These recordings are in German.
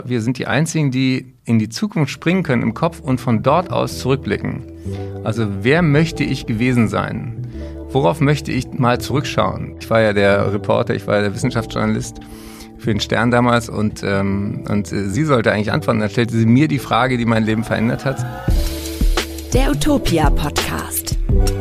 Wir sind die Einzigen, die in die Zukunft springen können im Kopf und von dort aus zurückblicken. Also wer möchte ich gewesen sein? Worauf möchte ich mal zurückschauen? Ich war ja der Reporter, ich war ja der Wissenschaftsjournalist für den Stern damals und sie sollte eigentlich antworten. Dann stellte sie mir die Frage, die mein Leben verändert hat. Der Utopia-Podcast.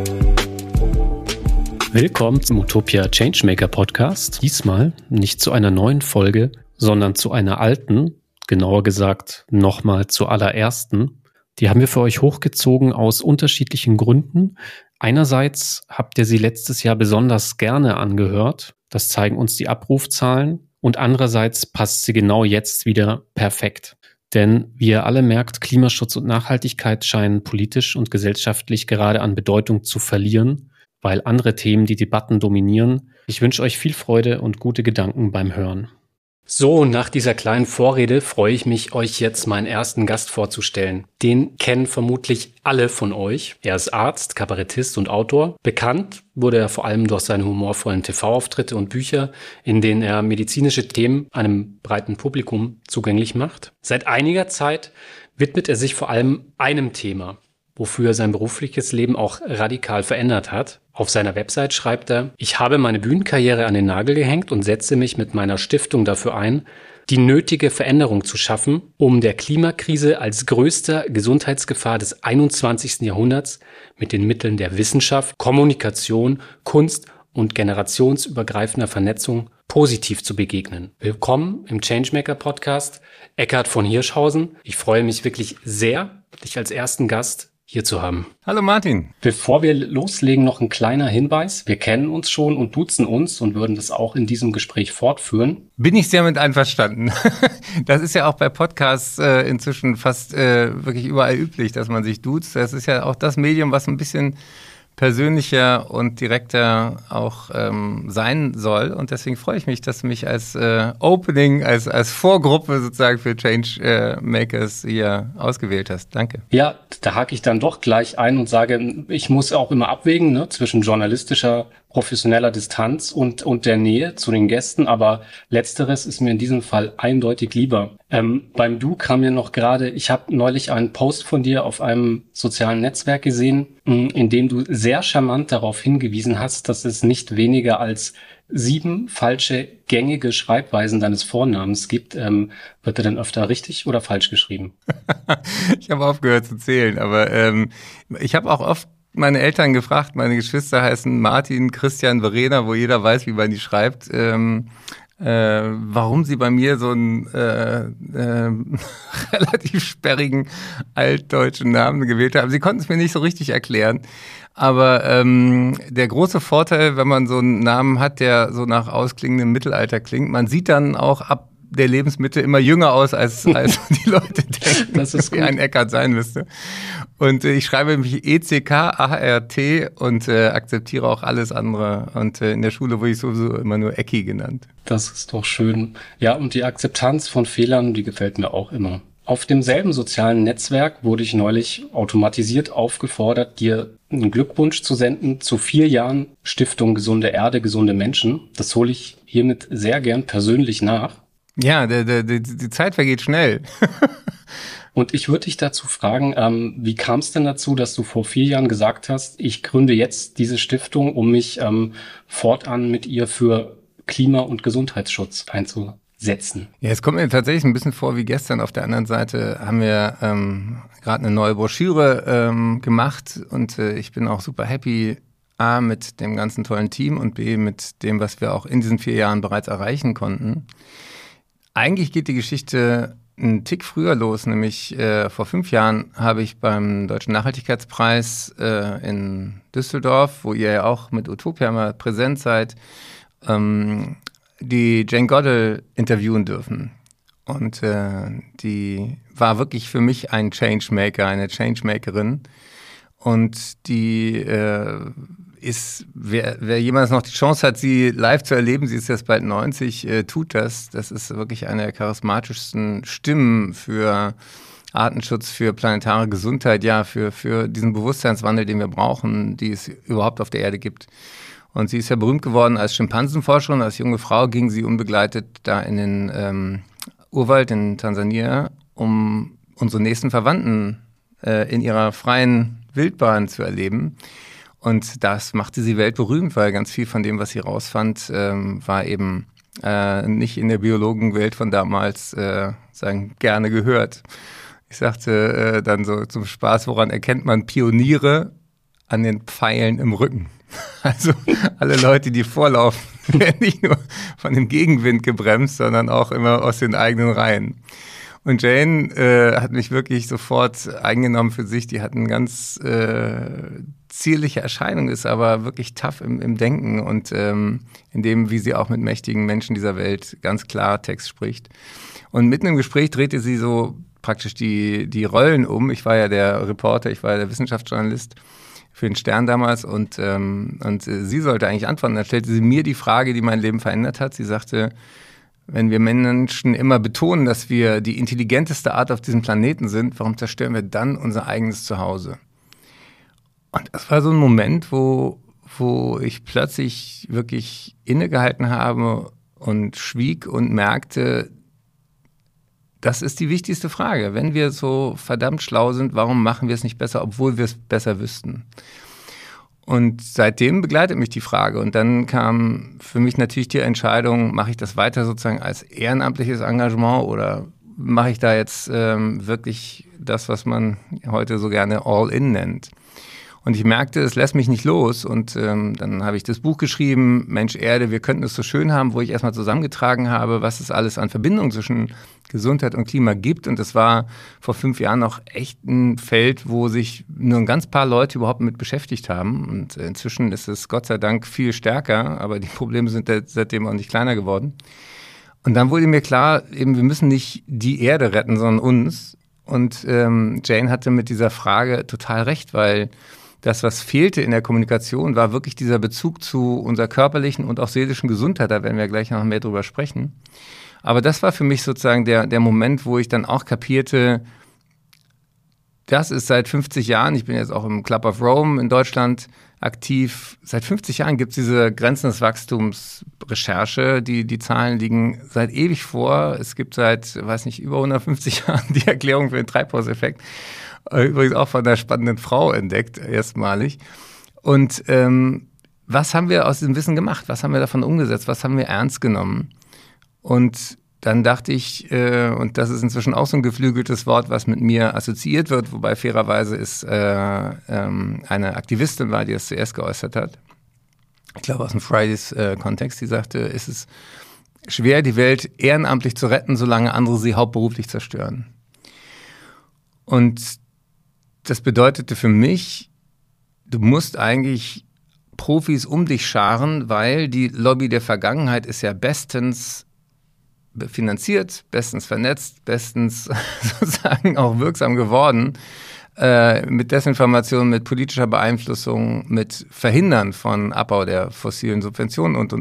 Willkommen zum Utopia Changemaker Podcast. Diesmal nicht zu einer neuen Folge, sondern zu einer alten, genauer gesagt nochmal zur allerersten. Die haben wir für euch hochgezogen aus unterschiedlichen Gründen. Einerseits habt ihr sie letztes Jahr besonders gerne angehört. Das zeigen uns die Abrufzahlen. Und andererseits passt sie genau jetzt wieder perfekt. Denn wie ihr alle merkt, Klimaschutz und Nachhaltigkeit scheinen politisch und gesellschaftlich gerade an Bedeutung zu verlieren, weil andere Themen die Debatten dominieren. Ich wünsche euch viel Freude und gute Gedanken beim Hören. So, nach dieser kleinen Vorrede freue ich mich, euch jetzt meinen ersten Gast vorzustellen. Den kennen vermutlich alle von euch. Er ist Arzt, Kabarettist und Autor. Bekannt wurde er vor allem durch seine humorvollen TV-Auftritte und Bücher, in denen er medizinische Themen einem breiten Publikum zugänglich macht. Seit einiger Zeit widmet er sich vor allem einem Thema, wofür er sein berufliches Leben auch radikal verändert hat. Auf seiner Website schreibt er: Ich habe meine Bühnenkarriere an den Nagel gehängt und setze mich mit meiner Stiftung dafür ein, die nötige Veränderung zu schaffen, um der Klimakrise als größter Gesundheitsgefahr des 21. Jahrhunderts mit den Mitteln der Wissenschaft, Kommunikation, Kunst und generationsübergreifender Vernetzung positiv zu begegnen. Willkommen im Changemaker Podcast, Eckhard von Hirschhausen. Ich freue mich wirklich sehr, dich als ersten Gast hier zu haben. Hallo Martin. Bevor wir loslegen, noch ein kleiner Hinweis. Wir kennen uns schon und duzen uns und würden das auch in diesem Gespräch fortführen. Bin ich sehr mit einverstanden. Das ist ja auch bei Podcasts inzwischen fast wirklich überall üblich, dass man sich duzt. Das ist ja auch das Medium, was ein bisschen persönlicher und direkter auch sein soll. Und deswegen freue ich mich, dass du mich als Opening, als Vorgruppe sozusagen für Changemakers hier ausgewählt hast. Danke. Ja, da hake ich dann doch gleich ein und sage, ich muss auch immer abwägen, zwischen journalistischer, professioneller Distanz und der Nähe zu den Gästen, aber letzteres ist mir in diesem Fall eindeutig lieber. Beim Du kam mir noch gerade, ich habe neulich einen Post von dir auf einem sozialen Netzwerk gesehen, in dem du sehr charmant darauf hingewiesen hast, dass es nicht weniger als 7 falsche gängige Schreibweisen deines Vornamens gibt. Wird er denn öfter richtig oder falsch geschrieben? Ich habe aufgehört zu zählen, aber ich habe auch oft meine Eltern gefragt, meine Geschwister heißen Martin, Christian, Verena, wo jeder weiß, wie man die schreibt, warum sie bei mir so einen relativ sperrigen altdeutschen Namen gewählt haben. Sie konnten es mir nicht so richtig erklären. Aber der große Vorteil, wenn man so einen Namen hat, der so nach ausklingendem Mittelalter klingt, man sieht dann auch ab der Lebensmitte immer jünger aus, als die Leute denken, das ist wie ein Eckhard sein müsste. Und ich schreibe mich E-C-K-A-R-T und akzeptiere auch alles andere. Und in der Schule wurde ich sowieso immer nur Ecki genannt. Das ist doch schön. Ja, und die Akzeptanz von Fehlern, die gefällt mir auch immer. Auf demselben sozialen Netzwerk wurde ich neulich automatisiert aufgefordert, dir einen Glückwunsch zu senden zu 4 Jahren Stiftung Gesunde Erde, gesunde Menschen. Das hole ich hiermit sehr gern persönlich nach. Ja, die Zeit vergeht schnell. Und ich würde dich dazu fragen, wie kam es denn dazu, dass du vor 4 Jahren gesagt hast, ich gründe jetzt diese Stiftung, um mich fortan mit ihr für Klima- und Gesundheitsschutz einzusetzen? Ja, es kommt mir tatsächlich ein bisschen vor wie gestern. Auf der anderen Seite haben wir gerade eine neue Broschüre gemacht und ich bin auch super happy, A, mit dem ganzen tollen Team und B, mit dem, was wir auch in diesen 4 Jahren bereits erreichen konnten. Eigentlich geht die Geschichte einen Tick früher los, nämlich vor 5 Jahren habe ich beim Deutschen Nachhaltigkeitspreis in Düsseldorf, wo ihr ja auch mit Utopia mal präsent seid, die Jane Goodall interviewen dürfen. Und die war wirklich für mich ein Changemaker, eine Changemakerin. Und die ist, wer jemals noch die Chance hat, sie live zu erleben, sie ist jetzt bald 90, tut das. Das ist wirklich eine der charismatischsten Stimmen für Artenschutz, für planetare Gesundheit, ja, für diesen Bewusstseinswandel, den wir brauchen, die es überhaupt auf der Erde gibt. Und sie ist ja berühmt geworden als Schimpansenforscherin. Als junge Frau ging sie unbegleitet da in den Urwald in Tansania, um unsere nächsten Verwandten in ihrer freien Wildbahn zu erleben. Und das machte sie weltberühmt, weil ganz viel von dem, was sie rausfand, war eben nicht in der Biologenwelt von damals gerne gehört. Ich sagte dann so zum Spaß, woran erkennt man Pioniere? An den Pfeilen im Rücken. Also alle Leute, die vorlaufen, werden nicht nur von dem Gegenwind gebremst, sondern auch immer aus den eigenen Reihen. Und Jane hat mich wirklich sofort eingenommen für sich. Die hat eine ganz zierliche Erscheinung, ist aber wirklich tough im Denken und in dem, wie sie auch mit mächtigen Menschen dieser Welt ganz klar Text spricht. Und mitten im Gespräch drehte sie so praktisch die Rollen um. Ich war ja der Reporter, ich war ja der Wissenschaftsjournalist für den Stern damals und sie sollte eigentlich antworten. Dann stellte sie mir die Frage, die mein Leben verändert hat. Sie sagte, wenn wir Menschen immer betonen, dass wir die intelligenteste Art auf diesem Planeten sind, warum zerstören wir dann unser eigenes Zuhause? Und das war so ein Moment, wo ich plötzlich wirklich innegehalten habe und schwieg und merkte, das ist die wichtigste Frage. Wenn wir so verdammt schlau sind, warum machen wir es nicht besser, obwohl wir es besser wüssten? Und seitdem begleitet mich die Frage. Und dann kam für mich natürlich die Entscheidung, mache ich das weiter sozusagen als ehrenamtliches Engagement oder mache ich da jetzt wirklich das, was man heute so gerne All-In nennt? Und ich merkte, es lässt mich nicht los. Und dann habe ich das Buch geschrieben, Mensch Erde, wir könnten es so schön haben, wo ich erstmal zusammengetragen habe, was es alles an Verbindungen zwischen Gesundheit und Klima gibt. Und das war vor 5 Jahren noch echt ein Feld, wo sich nur ein ganz paar Leute überhaupt mit beschäftigt haben. Und inzwischen ist es Gott sei Dank viel stärker, aber die Probleme sind seitdem auch nicht kleiner geworden. Und dann wurde mir klar, eben wir müssen nicht die Erde retten, sondern uns. Und Jane hatte mit dieser Frage total recht, weil das, was fehlte in der Kommunikation, war wirklich dieser Bezug zu unserer körperlichen und auch seelischen Gesundheit. Da werden wir gleich noch mehr drüber sprechen. Aber das war für mich sozusagen der Moment, wo ich dann auch kapierte, das ist seit 50 Jahren, ich bin jetzt auch im Club of Rome in Deutschland aktiv, seit 50 Jahren gibt es diese Grenzen des Wachstums Recherche, die Zahlen liegen seit ewig vor. Es gibt seit, weiß nicht, über 150 Jahren die Erklärung für den Treibhauseffekt. Übrigens auch von einer spannenden Frau entdeckt, erstmalig. Und was haben wir aus diesem Wissen gemacht? Was haben wir davon umgesetzt? Was haben wir ernst genommen? Und dann dachte ich, und das ist inzwischen auch so ein geflügeltes Wort, was mit mir assoziiert wird, wobei fairerweise es eine Aktivistin war, die das zuerst geäußert hat. Ich glaube aus dem Fridays-Kontext, die sagte, es ist schwer, die Welt ehrenamtlich zu retten, solange andere sie hauptberuflich zerstören. Und das bedeutete für mich, du musst eigentlich Profis um dich scharen, weil die Lobby der Vergangenheit ist ja bestens finanziert, bestens vernetzt, bestens sozusagen auch wirksam geworden, mit Desinformation, mit politischer Beeinflussung, mit Verhindern von Abbau der fossilen Subventionen und.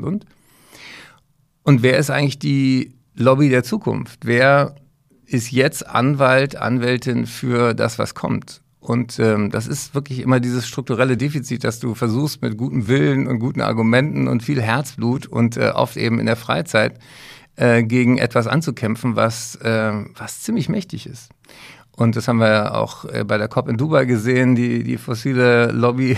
Und wer ist eigentlich die Lobby der Zukunft? Wer ist jetzt Anwalt, Anwältin für das, was kommt? Und das ist wirklich immer dieses strukturelle Defizit, dass du versuchst mit gutem Willen und guten Argumenten und viel Herzblut und oft eben in der Freizeit gegen etwas anzukämpfen, was ziemlich mächtig ist. Und das haben wir auch bei der COP in Dubai gesehen. Die fossile Lobby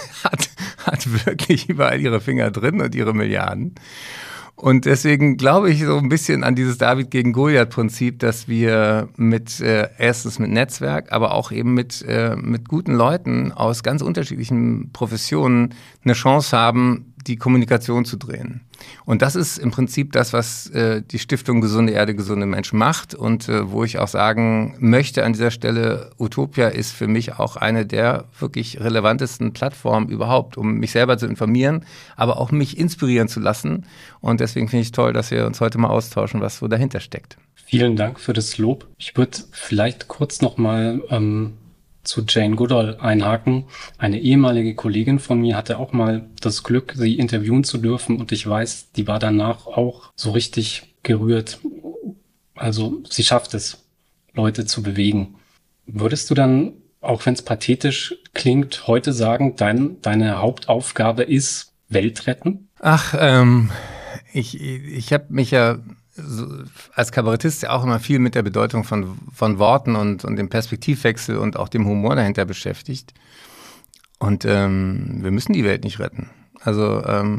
hat wirklich überall ihre Finger drin und ihre Milliarden. Und deswegen glaube ich so ein bisschen an dieses David gegen Goliath-Prinzip, dass wir erstens mit Netzwerk, aber auch eben mit guten Leuten aus ganz unterschiedlichen Professionen eine Chance haben, die Kommunikation zu drehen. Und das ist im Prinzip das, was die Stiftung Gesunde Erde, gesunde Menschen macht und wo ich auch sagen möchte an dieser Stelle, Utopia ist für mich auch eine der wirklich relevantesten Plattformen überhaupt, um mich selber zu informieren, aber auch mich inspirieren zu lassen. Und deswegen finde ich toll, dass wir uns heute mal austauschen, was so dahinter steckt. Vielen Dank für das Lob. Ich würde vielleicht kurz nochmal zu Jane Goodall einhaken. Eine ehemalige Kollegin von mir hatte auch mal das Glück, sie interviewen zu dürfen und ich weiß, die war danach auch so richtig gerührt. Also sie schafft es, Leute zu bewegen. Würdest du dann, auch wenn es pathetisch klingt, heute sagen, deine Hauptaufgabe ist Welt retten? Ach, ich habe mich ja als Kabarettist ja auch immer viel mit der Bedeutung von Worten und dem Perspektivwechsel und auch dem Humor dahinter beschäftigt. Und wir müssen die Welt nicht retten. Also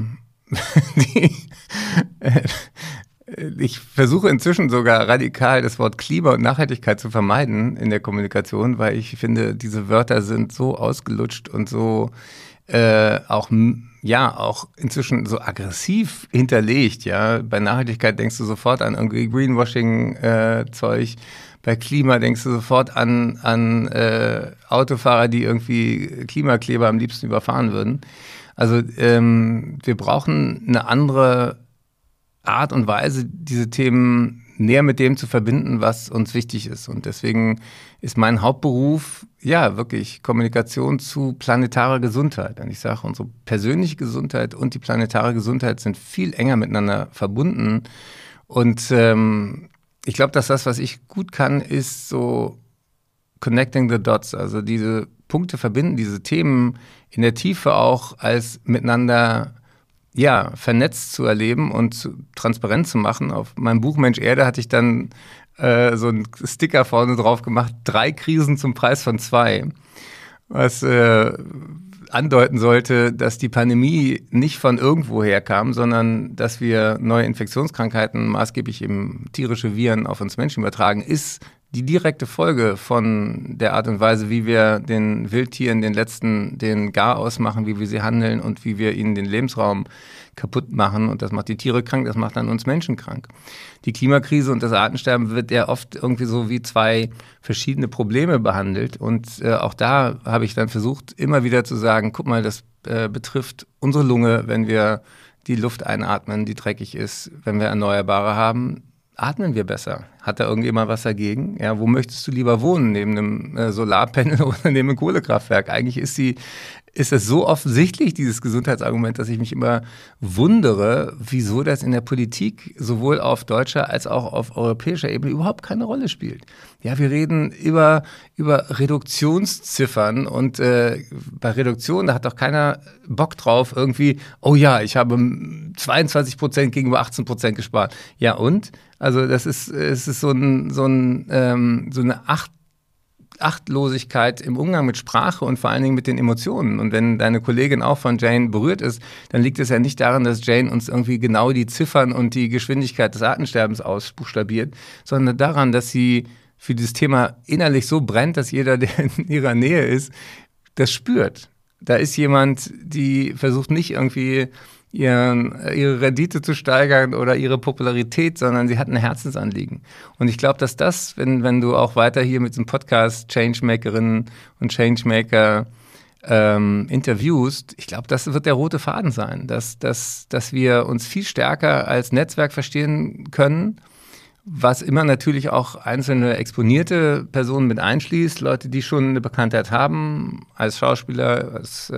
ich versuche inzwischen sogar radikal das Wort Klima und Nachhaltigkeit zu vermeiden in der Kommunikation, weil ich finde, diese Wörter sind so ausgelutscht und so auch inzwischen so aggressiv hinterlegt. Ja, bei Nachhaltigkeit denkst du sofort an irgendwie Greenwashing-Zeug. Bei Klima denkst du sofort an Autofahrer, die irgendwie Klimakleber am liebsten überfahren würden. Also wir brauchen eine andere Art und Weise, diese Themen näher mit dem zu verbinden, was uns wichtig ist. Und deswegen ist mein Hauptberuf, ja, wirklich Kommunikation zu planetarer Gesundheit. Und ich sage, unsere persönliche Gesundheit und die planetare Gesundheit sind viel enger miteinander verbunden. Und ich glaube, dass das, was ich gut kann, ist so connecting the dots, also diese Punkte verbinden, diese Themen in der Tiefe auch als miteinander vernetzt zu erleben und transparent zu machen. Auf meinem Buch Mensch Erde hatte ich dann so einen Sticker vorne drauf gemacht, 3 Krisen zum Preis von 2, was andeuten sollte, dass die Pandemie nicht von irgendwoher kam, sondern dass wir neue Infektionskrankheiten, maßgeblich eben tierische Viren, auf uns Menschen übertragen, ist die direkte Folge von der Art und Weise, wie wir den Wildtieren den Garaus machen, wie wir sie handeln und wie wir ihnen den Lebensraum kaputt machen. Und das macht die Tiere krank, das macht dann uns Menschen krank. Die Klimakrise und das Artensterben wird ja oft irgendwie so wie 2 verschiedene Probleme behandelt. Und auch da habe ich dann versucht, immer wieder zu sagen, guck mal, das betrifft unsere Lunge, wenn wir die Luft einatmen, die dreckig ist, wenn wir Erneuerbare haben, atmen wir besser. Hat da irgendjemand was dagegen? Ja, wo möchtest du lieber wohnen? Neben einem Solarpanel oder neben einem Kohlekraftwerk? Eigentlich ist es so offensichtlich, dieses Gesundheitsargument, dass ich mich immer wundere, wieso das in der Politik sowohl auf deutscher als auch auf europäischer Ebene überhaupt keine Rolle spielt. Ja, wir reden über Reduktionsziffern und bei Reduktion, da hat doch keiner Bock drauf, irgendwie, oh ja, ich habe 22% gegenüber 18% gespart. Ja und? Also es ist so eine Achtlosigkeit im Umgang mit Sprache und vor allen Dingen mit den Emotionen. Und wenn deine Kollegin auch von Jane berührt ist, dann liegt es ja nicht daran, dass Jane uns irgendwie genau die Ziffern und die Geschwindigkeit des Artensterbens ausbuchstabiert, sondern daran, dass sie für dieses Thema innerlich so brennt, dass jeder, der in ihrer Nähe ist, das spürt. Da ist jemand, die versucht nicht irgendwie ihre Rendite zu steigern oder ihre Popularität, sondern sie hat ein Herzensanliegen. Und ich glaube, dass das, wenn du auch weiter hier mit dem Podcast Changemakerinnen und Changemaker interviewst, ich glaube, das wird der rote Faden sein, dass wir uns viel stärker als Netzwerk verstehen können, was immer natürlich auch einzelne exponierte Personen mit einschließt, Leute, die schon eine Bekanntheit haben, als Schauspieler, als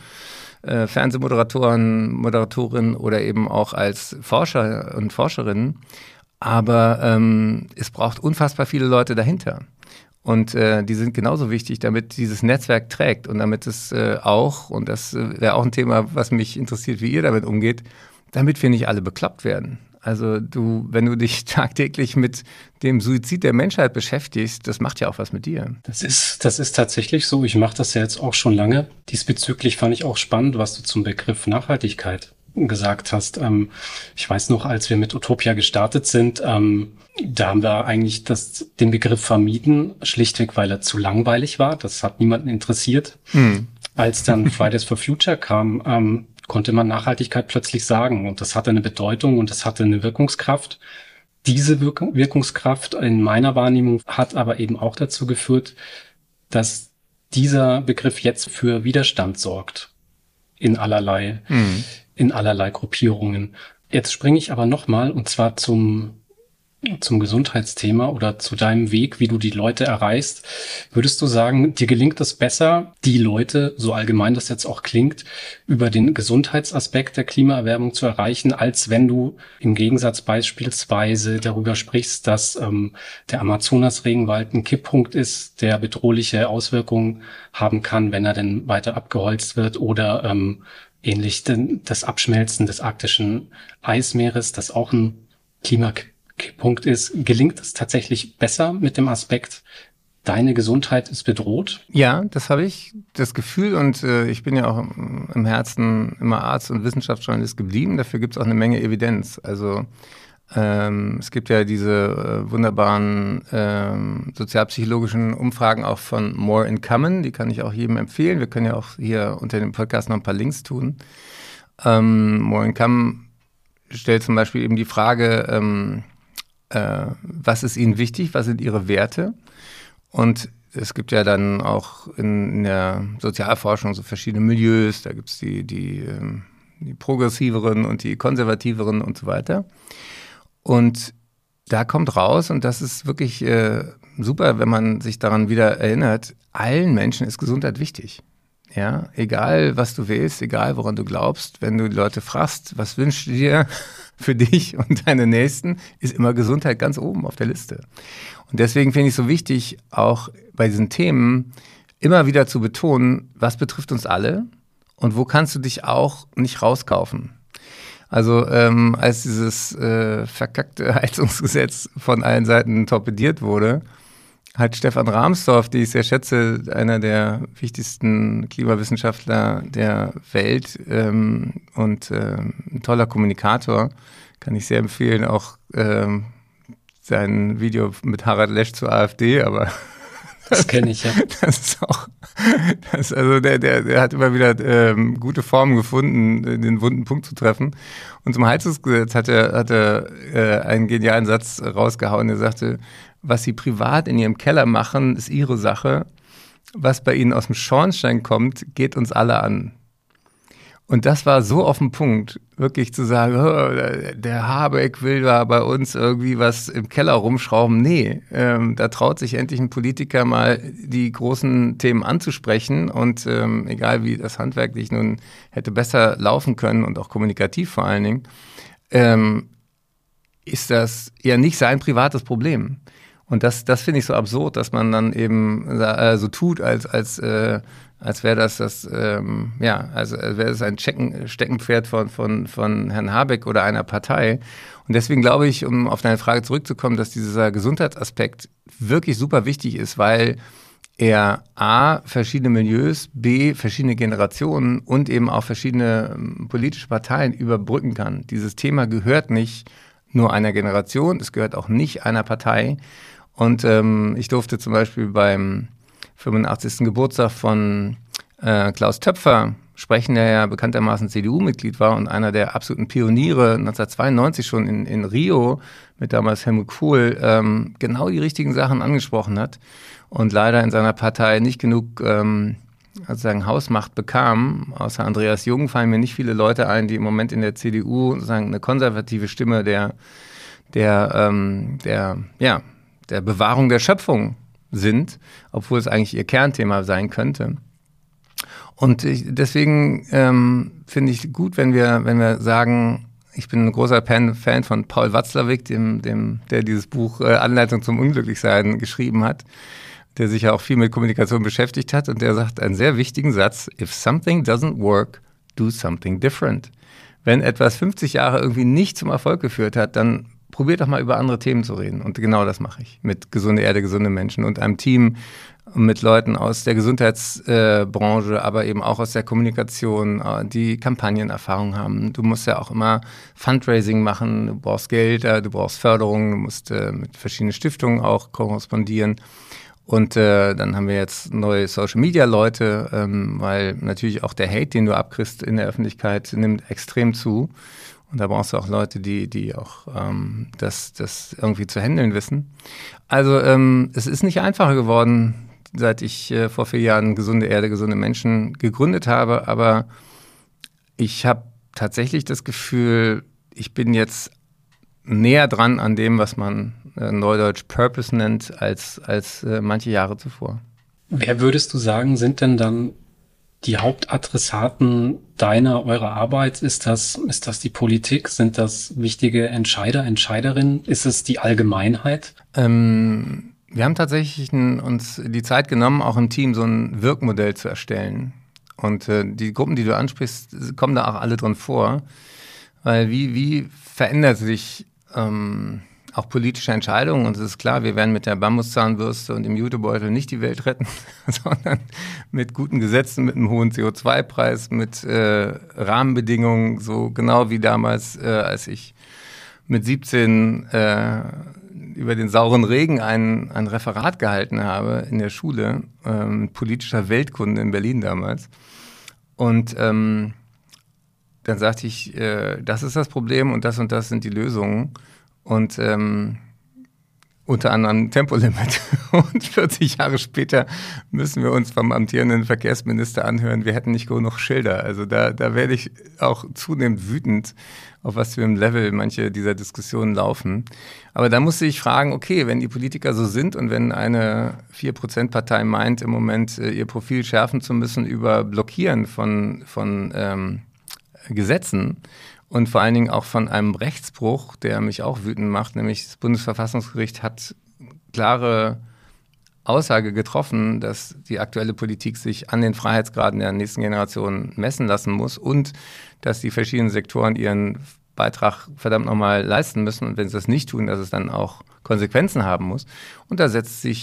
Fernsehmoderatoren, Moderatorinnen oder eben auch als Forscher und Forscherinnen. Aber es braucht unfassbar viele Leute dahinter. Und die sind genauso wichtig, damit dieses Netzwerk trägt und damit es auch, und das wäre auch ein Thema, was mich interessiert, wie ihr damit umgeht, damit wir nicht alle bekloppt werden. Also wenn du dich tagtäglich mit dem Suizid der Menschheit beschäftigst, das macht ja auch was mit dir. Das ist tatsächlich so. Ich mache das ja jetzt auch schon lange. Diesbezüglich fand ich auch spannend, was du zum Begriff Nachhaltigkeit gesagt hast. Ich weiß noch, als wir mit Utopia gestartet sind, da haben wir eigentlich den Begriff vermieden, schlichtweg, weil er zu langweilig war. Das hat niemanden interessiert. Als dann Fridays for Future kam, konnte man Nachhaltigkeit plötzlich sagen. Und das hatte eine Bedeutung und das hatte eine Wirkungskraft. Diese Wirkungskraft in meiner Wahrnehmung hat aber eben auch dazu geführt, dass dieser Begriff jetzt für Widerstand sorgt. In allerlei Gruppierungen. Jetzt springe ich aber nochmal, und zwar zum Gesundheitsthema oder zu deinem Weg, wie du die Leute erreichst. Würdest du sagen, dir gelingt es besser, die Leute, so allgemein das jetzt auch klingt, über den Gesundheitsaspekt der Klimaerwärmung zu erreichen, als wenn du im Gegensatz beispielsweise darüber sprichst, dass der Amazonas-Regenwald ein Kipppunkt ist, der bedrohliche Auswirkungen haben kann, wenn er denn weiter abgeholzt wird, oder ähnlich das Abschmelzen des arktischen Eismeeres, das auch ein Punkt ist, gelingt es tatsächlich besser mit dem Aspekt, deine Gesundheit ist bedroht? Ja, das habe ich, das Gefühl, und ich bin ja auch im Herzen immer Arzt und Wissenschaftsjournalist geblieben. Dafür gibt es auch eine Menge Evidenz. Also es gibt ja diese wunderbaren sozialpsychologischen Umfragen auch von More in Common, die kann ich auch jedem empfehlen. Wir können ja auch hier unter dem Podcast noch ein paar Links tun. More in Common stellt zum Beispiel eben die Frage, was ist Ihnen wichtig, was sind Ihre Werte? Und es gibt ja dann auch in der Sozialforschung so verschiedene Milieus, da gibt es die progressiveren und die konservativeren und so weiter. Und da kommt raus, und das ist wirklich super, wenn man sich daran wieder erinnert, allen Menschen ist Gesundheit wichtig. Ja, egal was du willst, egal woran du glaubst, wenn du die Leute fragst, was wünschst du dir für dich und deine Nächsten, ist immer Gesundheit ganz oben auf der Liste. Und deswegen finde ich es so wichtig, auch bei diesen Themen immer wieder zu betonen, was betrifft uns alle und wo kannst du dich auch nicht rauskaufen. Also als dieses verkackte Heizungsgesetz von allen Seiten torpediert wurde, hat Stefan Rahmstorff, den ich sehr schätze, einer der wichtigsten Klimawissenschaftler der Welt und ein toller Kommunikator, kann ich sehr empfehlen, auch sein Video mit Harald Lesch zur AfD, aber das kenne ich, ja. Das ist auch, also der hat immer wieder gute Formen gefunden, den wunden Punkt zu treffen. Und zum Heizungsgesetz hat er einen genialen Satz rausgehauen. Er sagte, was Sie privat in Ihrem Keller machen, ist Ihre Sache. Was bei Ihnen aus dem Schornstein kommt, geht uns alle an. Und das war so auf den Punkt, wirklich zu sagen, oh, der Habeck will da bei uns irgendwie was im Keller rumschrauben. Nee, da traut sich endlich ein Politiker mal, die großen Themen anzusprechen. Und egal wie das handwerklich nun hätte besser laufen können und auch kommunikativ vor allen Dingen, ist das ja nicht sein privates Problem. Und das finde ich so absurd, dass man dann eben so tut, als wäre das als wäre das ein Steckenpferd von Herrn Habeck oder einer Partei. Und deswegen glaube ich, um auf deine Frage zurückzukommen, dass dieser Gesundheitsaspekt wirklich super wichtig ist, weil er A, verschiedene Milieus, B, verschiedene Generationen und eben auch verschiedene politische Parteien überbrücken kann. Dieses Thema gehört nicht nur einer Generation, es gehört auch nicht einer Partei. Und ich durfte zum Beispiel beim 85. Geburtstag von Klaus Töpfer sprechen, der ja bekanntermaßen CDU-Mitglied war und einer der absoluten Pioniere 1992 schon in Rio mit damals Helmut Kohl genau die richtigen Sachen angesprochen hat und leider in seiner Partei nicht genug sozusagen Hausmacht bekam. Außer Andreas Jung fallen mir nicht viele Leute ein, die im Moment in der CDU sozusagen eine konservative Stimme der Bewahrung der Schöpfung sind, obwohl es eigentlich ihr Kernthema sein könnte. Und deswegen finde ich gut, wenn wir sagen, ich bin ein großer Fan von Paul Watzlawick, der dieses Buch Anleitung zum Unglücklichsein geschrieben hat, der sich ja auch viel mit Kommunikation beschäftigt hat, und der sagt einen sehr wichtigen Satz: If something doesn't work, do something different. Wenn etwas 50 Jahre irgendwie nicht zum Erfolg geführt hat, dann probiert doch mal über andere Themen zu reden. Und genau das mache ich mit Gesunde Erde, gesunde Menschen und einem Team mit Leuten aus der Gesundheitsbranche, aber eben auch aus der Kommunikation, die Kampagnenerfahrung haben. Du musst ja auch immer Fundraising machen, du brauchst Geld, du brauchst Förderung, du musst mit verschiedenen Stiftungen auch korrespondieren. Und dann haben wir jetzt neue Social-Media-Leute, weil natürlich auch der Hate, den du abkriegst in der Öffentlichkeit, nimmt extrem zu. Und da brauchst du auch Leute, die auch das irgendwie zu handeln wissen. Also es ist nicht einfacher geworden, seit ich vor 4 Jahren Gesunde Erde, gesunde Menschen gegründet habe. Aber ich habe tatsächlich das Gefühl, ich bin jetzt näher dran an dem, was man neudeutsch Purpose nennt, als manche Jahre zuvor. Wer würdest du sagen, sind denn dann die Hauptadressaten eurer Arbeit? Ist das die Politik? Sind das wichtige Entscheider, Entscheiderinnen? Ist es die Allgemeinheit? Wir haben tatsächlich uns die Zeit genommen, auch im Team so ein Wirkmodell zu erstellen. Und die Gruppen, die du ansprichst, kommen da auch alle drin vor. Weil wie verändert sich auch politische Entscheidungen. Und es ist klar, wir werden mit der Bambuszahnbürste und dem Jutebeutel nicht die Welt retten, sondern mit guten Gesetzen, mit einem hohen CO2-Preis, mit Rahmenbedingungen, so genau wie damals, als ich mit 17 über den sauren Regen ein Referat gehalten habe in der Schule, politischer Weltkunde in Berlin damals. Und dann sagte ich, das ist das Problem und das sind die Lösungen. Und unter anderem Tempolimit. Und 40 Jahre später müssen wir uns vom amtierenden Verkehrsminister anhören, wir hätten nicht genug Schilder. Also da werde ich auch zunehmend wütend, auf was für einem Level manche dieser Diskussionen laufen. Aber da musste ich fragen, okay, wenn die Politiker so sind und wenn eine 4%-Partei meint, im Moment ihr Profil schärfen zu müssen über Blockieren von Gesetzen, und vor allen Dingen auch von einem Rechtsbruch, der mich auch wütend macht, nämlich das Bundesverfassungsgericht hat klare Aussage getroffen, dass die aktuelle Politik sich an den Freiheitsgraden der nächsten Generation messen lassen muss und dass die verschiedenen Sektoren ihren Beitrag verdammt nochmal leisten müssen und wenn sie das nicht tun, dass es dann auch Konsequenzen haben muss. Und da setzt sich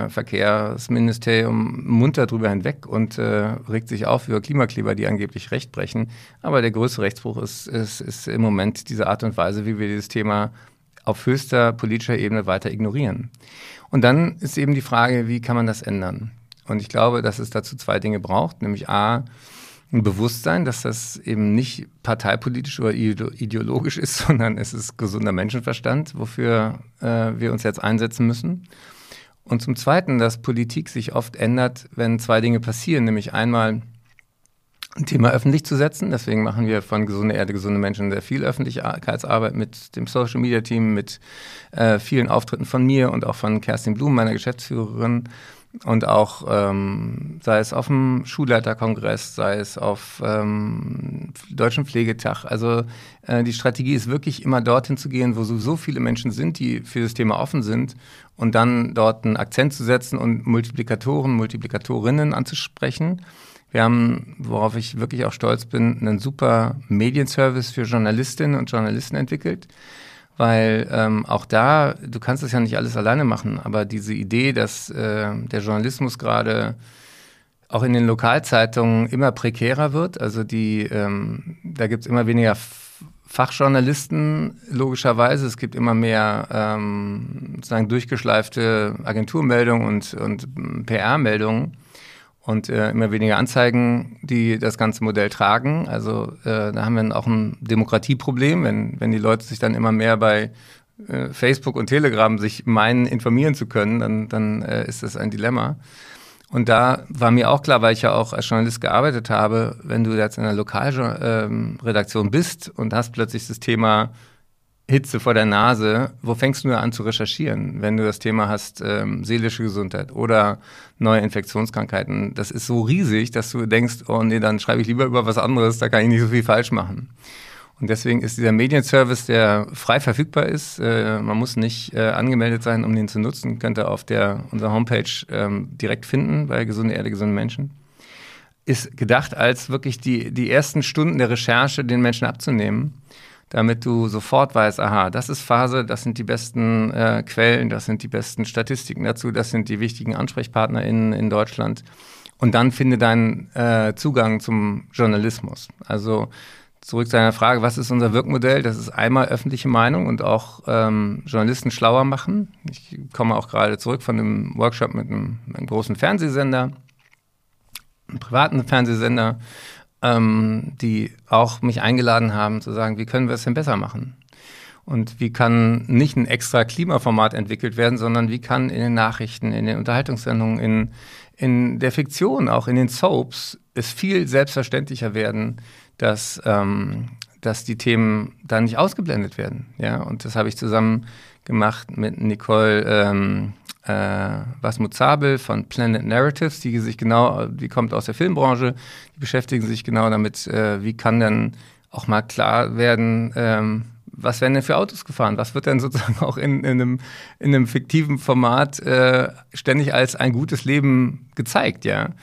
Verkehrsministerium munter drüber hinweg und regt sich auf über Klimakleber, die angeblich Recht brechen. Aber der größte Rechtsbruch ist im Moment diese Art und Weise, wie wir dieses Thema auf höchster politischer Ebene weiter ignorieren. Und dann ist eben die Frage, wie kann man das ändern? Und ich glaube, dass es dazu zwei Dinge braucht, nämlich A, ein Bewusstsein, dass das eben nicht parteipolitisch oder ideologisch ist, sondern es ist gesunder Menschenverstand, wofür wir uns jetzt einsetzen müssen. Und zum Zweiten, dass Politik sich oft ändert, wenn zwei Dinge passieren, nämlich einmal ein Thema öffentlich zu setzen. Deswegen machen wir von Gesunde Erde, gesunde Menschen sehr viel Öffentlichkeitsarbeit mit dem Social-Media-Team, mit vielen Auftritten von mir und auch von Kerstin Blum, meiner Geschäftsführerin. Und auch, sei es auf dem Schulleiterkongress, sei es auf Deutschen Pflegetag. Also die Strategie ist wirklich immer dorthin zu gehen, wo so viele Menschen sind, die für das Thema offen sind und dann dort einen Akzent zu setzen und Multiplikatoren, Multiplikatorinnen anzusprechen. Wir haben, worauf ich wirklich auch stolz bin, einen super Medienservice für Journalistinnen und Journalisten entwickelt. Weil auch da, du kannst das ja nicht alles alleine machen, aber diese Idee, dass der Journalismus gerade auch in den Lokalzeitungen immer prekärer wird, also da gibt es immer weniger Fachjournalisten, logischerweise, es gibt immer mehr sozusagen durchgeschleifte Agenturmeldungen und PR-Meldungen. Und immer weniger Anzeigen, die das ganze Modell tragen. Also da haben wir auch ein Demokratieproblem, wenn die Leute sich dann immer mehr bei Facebook und Telegram sich meinen, informieren zu können, dann ist das ein Dilemma. Und da war mir auch klar, weil ich ja auch als Journalist gearbeitet habe, wenn du jetzt in einer Lokalredaktion bist und hast plötzlich das Thema Hitze vor der Nase, wo fängst du nur an zu recherchieren, wenn du das Thema hast, seelische Gesundheit oder neue Infektionskrankheiten. Das ist so riesig, dass du denkst, oh nee, dann schreibe ich lieber über was anderes, da kann ich nicht so viel falsch machen. Und deswegen ist dieser Medienservice, der frei verfügbar ist, man muss nicht angemeldet sein, um den zu nutzen, könnt ihr auf unserer Homepage direkt finden, bei Gesunde Erde, gesunde Menschen, ist gedacht als wirklich die ersten Stunden der Recherche den Menschen abzunehmen, damit du sofort weißt, aha, das ist Phase, das sind die besten Quellen, das sind die besten Statistiken dazu, das sind die wichtigen AnsprechpartnerInnen in Deutschland. Und dann finde deinen Zugang zum Journalismus. Also zurück zu deiner Frage, was ist unser Wirkmodell? Das ist einmal öffentliche Meinung und auch Journalisten schlauer machen. Ich komme auch gerade zurück von einem Workshop mit einem großen Fernsehsender, einem privaten Fernsehsender, die auch mich eingeladen haben, zu sagen, wie können wir es denn besser machen? Und wie kann nicht ein extra Klimaformat entwickelt werden, sondern wie kann in den Nachrichten, in den Unterhaltungssendungen, in der Fiktion, auch in den Soaps, es viel selbstverständlicher werden, dass die Themen da nicht ausgeblendet werden. Ja? Und das habe ich zusammen gemacht mit Nicole Wasmut-Zabel von Planet Narratives, die kommt aus der Filmbranche, die beschäftigen sich genau damit, wie kann denn auch mal klar werden, was werden denn für Autos gefahren? Was wird denn sozusagen auch in einem fiktiven Format ständig als ein gutes Leben gezeigt, ja?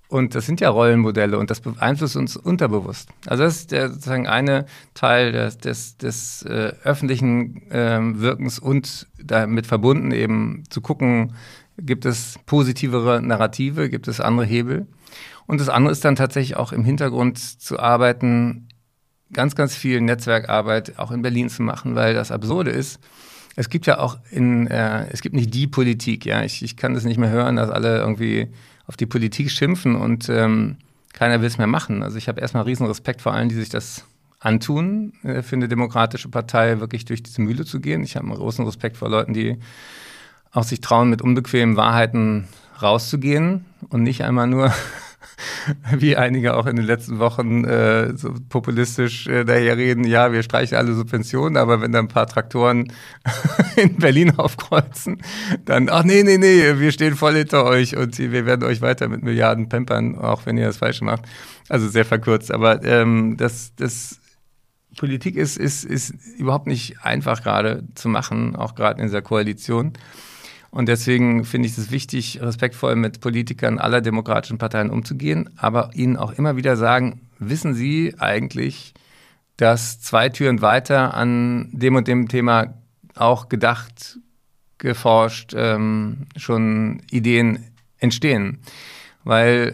Und das sind ja Rollenmodelle und das beeinflusst uns unterbewusst. Also das ist sozusagen eine Teil des öffentlichen Wirkens und damit verbunden eben zu gucken, gibt es positivere Narrative, gibt es andere Hebel. Und das andere ist dann tatsächlich auch im Hintergrund zu arbeiten, ganz, ganz viel Netzwerkarbeit auch in Berlin zu machen, weil das Absurde ist, es gibt ja auch es gibt nicht die Politik, ja. Ich kann das nicht mehr hören, dass alle irgendwie auf die Politik schimpfen und keiner will es mehr machen. Also ich habe erstmal riesen Respekt vor allen, die sich das antun, für eine demokratische Partei wirklich durch diese Mühle zu gehen. Ich habe einen großen Respekt vor Leuten, die auch sich trauen, mit unbequemen Wahrheiten rauszugehen und nicht einmal nur wie einige auch in den letzten Wochen so populistisch daherreden, ja, wir streichen alle Subventionen, aber wenn da ein paar Traktoren in Berlin aufkreuzen, dann, ach nee, wir stehen voll hinter euch und wir werden euch weiter mit Milliarden pampern, auch wenn ihr das Falsche macht. Also sehr verkürzt, aber das Politik ist überhaupt nicht einfach gerade zu machen, auch gerade in dieser Koalition. Und deswegen finde ich es wichtig, respektvoll mit Politikern aller demokratischen Parteien umzugehen, aber ihnen auch immer wieder sagen, wissen Sie eigentlich, dass 2 Türen weiter an dem und dem Thema auch gedacht, geforscht, schon Ideen entstehen? Weil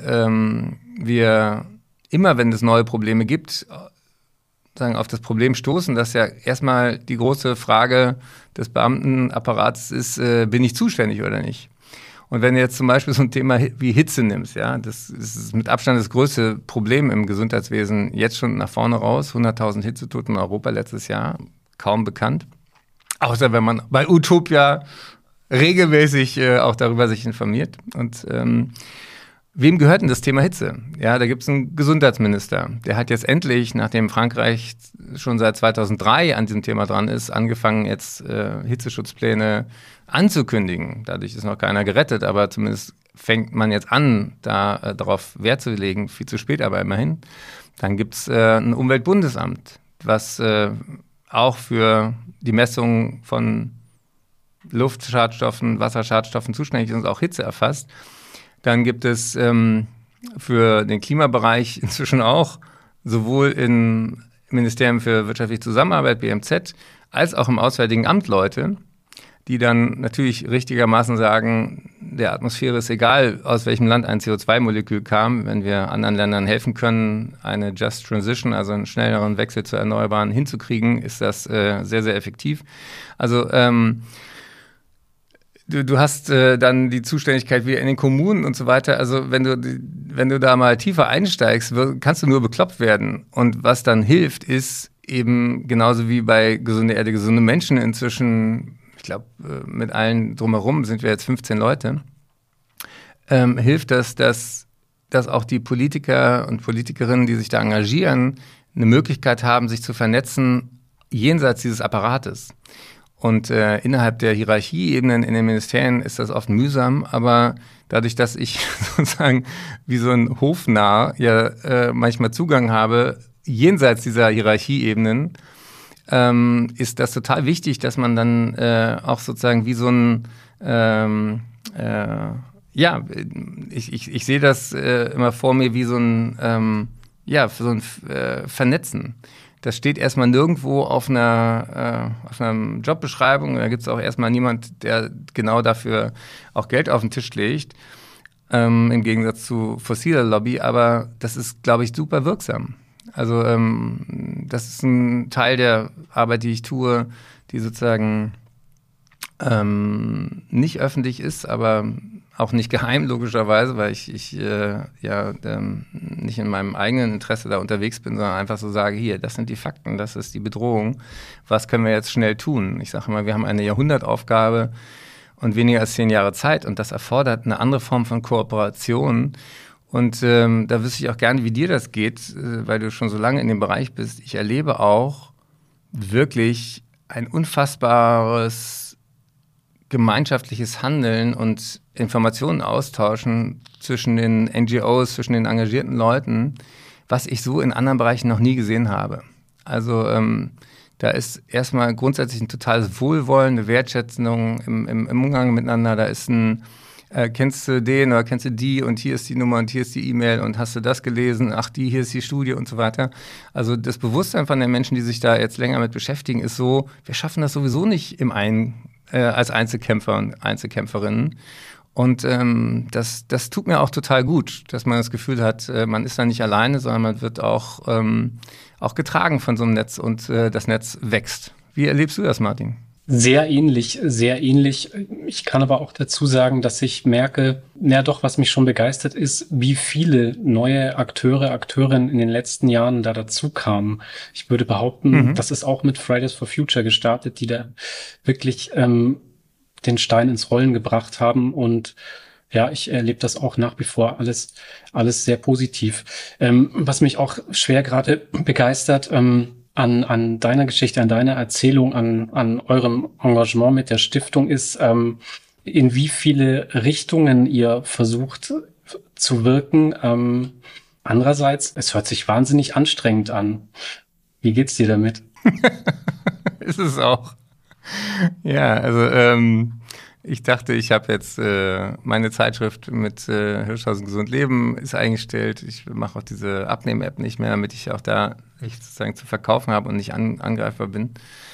wir immer, wenn es neue Probleme gibt, sagen, auf das Problem stoßen, dass ja erstmal die große Frage des Beamtenapparats ist, bin ich zuständig oder nicht? Und wenn du jetzt zum Beispiel so ein Thema wie Hitze nimmst, ja, das ist mit Abstand das größte Problem im Gesundheitswesen jetzt schon nach vorne raus. 100.000 Hitzetote in Europa letztes Jahr, kaum bekannt. Außer wenn man bei Utopia regelmäßig auch darüber sich informiert. Und wem gehört denn das Thema Hitze? Ja, da gibt es einen Gesundheitsminister. Der hat jetzt endlich, nachdem Frankreich schon seit 2003 an diesem Thema dran ist, angefangen, jetzt Hitzeschutzpläne anzukündigen. Dadurch ist noch keiner gerettet, aber zumindest fängt man jetzt an, da darauf Wert zu legen. Viel zu spät, aber immerhin. Dann gibt es ein Umweltbundesamt, was auch für die Messung von Luftschadstoffen, Wasserschadstoffen zuständig ist und auch Hitze erfasst. Dann gibt es für den Klimabereich inzwischen auch sowohl im Ministerium für wirtschaftliche Zusammenarbeit, BMZ, als auch im Auswärtigen Amt Leute, die dann natürlich richtigermaßen sagen, der Atmosphäre ist egal, aus welchem Land ein CO2-Molekül kam. Wenn wir anderen Ländern helfen können, eine Just Transition, also einen schnelleren Wechsel zu Erneuerbaren hinzukriegen, ist das sehr, sehr effektiv. Also Du hast dann die Zuständigkeit wieder in den Kommunen und so weiter. Also wenn du da mal tiefer einsteigst, kannst du nur bekloppt werden. Und was dann hilft, ist eben genauso wie bei Gesunde Erde, gesunde Menschen inzwischen, ich glaube, mit allen drumherum sind wir jetzt 15 Leute, hilft das, dass auch die Politiker und Politikerinnen, die sich da engagieren, eine Möglichkeit haben, sich zu vernetzen jenseits dieses Apparates. Und innerhalb der Hierarchieebenen in den Ministerien ist das oft mühsam, aber dadurch, dass ich sozusagen wie so ein Hofnarr ja manchmal Zugang habe, jenseits dieser Hierarchieebenen, ist das total wichtig, dass man dann auch sozusagen wie so ein, ich sehe das immer vor mir wie so ein, Vernetzen. Das steht erstmal nirgendwo auf einer Jobbeschreibung. Da gibt es auch erstmal niemand, der genau dafür auch Geld auf den Tisch legt, im Gegensatz zu fossiler Lobby. Aber das ist, glaube ich, super wirksam. Also das ist ein Teil der Arbeit, die ich tue, die sozusagen nicht öffentlich ist, aber auch nicht geheim, logischerweise, weil ich nicht in meinem eigenen Interesse da unterwegs bin, sondern einfach so sage, hier, das sind die Fakten, das ist die Bedrohung, was können wir jetzt schnell tun? Ich sage immer, wir haben eine Jahrhundertaufgabe und weniger als 10 Jahre Zeit und das erfordert eine andere Form von Kooperation und da wüsste ich auch gerne, wie dir das geht, weil du schon so lange in dem Bereich bist. Ich erlebe auch wirklich ein unfassbares gemeinschaftliches Handeln und Informationen austauschen zwischen den NGOs, zwischen den engagierten Leuten, was ich so in anderen Bereichen noch nie gesehen habe. Also da ist erstmal grundsätzlich ein totales Wohlwollen, eine Wertschätzung im Umgang miteinander. Da ist ein kennst du den oder kennst du die und hier ist die Nummer und hier ist die E-Mail und hast du das gelesen, ach hier ist die Studie und so weiter. Also das Bewusstsein von den Menschen, die sich da jetzt länger mit beschäftigen, ist so, wir schaffen das sowieso nicht als Einzelkämpfer und Einzelkämpferinnen. Und das tut mir auch total gut, dass man das Gefühl hat, man ist da nicht alleine, sondern man wird auch getragen von so einem Netz und das Netz wächst. Wie erlebst du das, Martin? Sehr ähnlich, sehr ähnlich. Ich kann aber auch dazu sagen, dass ich merke, was mich schon begeistert ist, wie viele neue Akteurinnen in den letzten Jahren da dazu kamen. Ich würde behaupten, das ist auch mit Fridays for Future gestartet, die da wirklich den Stein ins Rollen gebracht haben. Und ja, ich erlebe das auch nach wie vor alles sehr positiv. Was mich auch schwer gerade begeistert, an deiner Geschichte, an deiner Erzählung, an eurem Engagement mit der Stiftung ist, in wie viele Richtungen ihr versucht zu wirken. Andererseits, es hört sich wahnsinnig anstrengend an. Wie geht's dir damit? Ist es auch. Ja, also ich dachte, ich habe jetzt meine Zeitschrift mit Hirschhausen Gesund Leben ist eingestellt. Ich mache auch diese Abnehmen-App nicht mehr, damit ich auch da nicht sozusagen zu verkaufen habe und nicht angreifbar bin.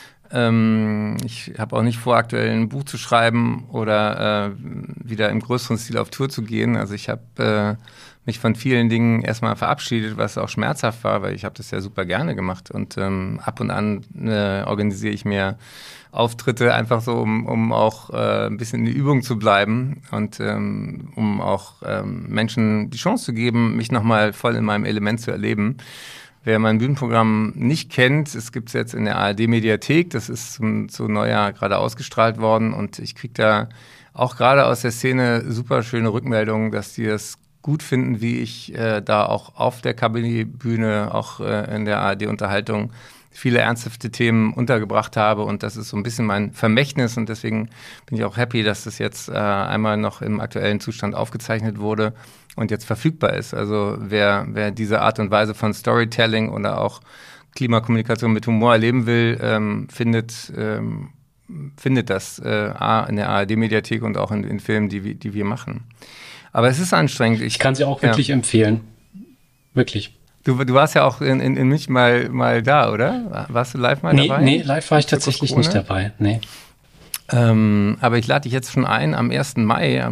Ich habe auch nicht vor, aktuell ein Buch zu schreiben oder wieder im größeren Stil auf Tour zu gehen. Also ich habe mich von vielen Dingen erstmal verabschiedet, was auch schmerzhaft war, weil ich habe das ja super gerne gemacht. Und ab und an organisiere ich mir Auftritte, einfach so, um auch ein bisschen in die Übung zu bleiben und um auch Menschen die Chance zu geben, mich nochmal voll in meinem Element zu erleben. Wer mein Bühnenprogramm nicht kennt, es gibt es jetzt in der ARD-Mediathek, das ist zu Neujahr gerade ausgestrahlt worden und ich kriege da auch gerade aus der Szene super schöne Rückmeldungen, dass die das gut finden, wie ich da auch auf der Kabarettbühne, auch in der ARD-Unterhaltung viele ernsthafte Themen untergebracht habe und das ist so ein bisschen mein Vermächtnis und deswegen bin ich auch happy, dass das jetzt einmal noch im aktuellen Zustand aufgezeichnet wurde und jetzt verfügbar ist. Also wer diese Art und Weise von Storytelling oder auch Klimakommunikation mit Humor erleben will, findet das in der ARD-Mediathek und auch in Filmen, die wir machen. Aber es ist anstrengend. Ich kann sie auch wirklich empfehlen. Wirklich. Du warst ja auch in München mal da, oder? Warst du live mal dabei? Nee, live war ich tatsächlich nicht dabei. Nee. Aber ich lade dich jetzt schon ein. Am 1. Mai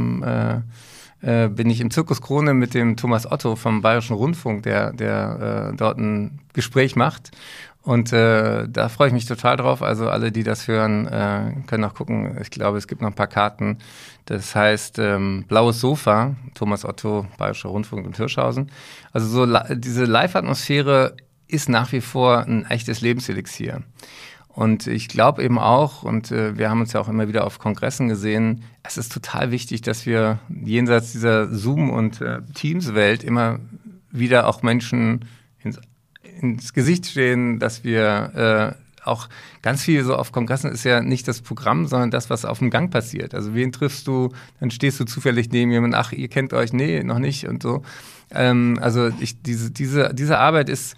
bin ich im Zirkus Krone mit dem Thomas Otto vom Bayerischen Rundfunk, der dort ein Gespräch macht. Und da freue ich mich total drauf. Also alle, die das hören, können auch gucken. Ich glaube, es gibt noch ein paar Karten. Das heißt Blaues Sofa, Thomas Otto, Bayerischer Rundfunk und Hirschhausen. Also so diese Live-Atmosphäre ist nach wie vor ein echtes Lebenselixier. Und ich glaube eben auch, und wir haben uns ja auch immer wieder auf Kongressen gesehen, es ist total wichtig, dass wir jenseits dieser Zoom- und Teams-Welt immer wieder auch Menschen ins Gesicht stehen, dass wir auch ganz viel so auf Kongressen ist ja nicht das Programm, sondern das, was auf dem Gang passiert. Also wen triffst du, dann stehst du zufällig neben jemandem, ach, ihr kennt euch, nee, noch nicht und so. Also diese Arbeit ist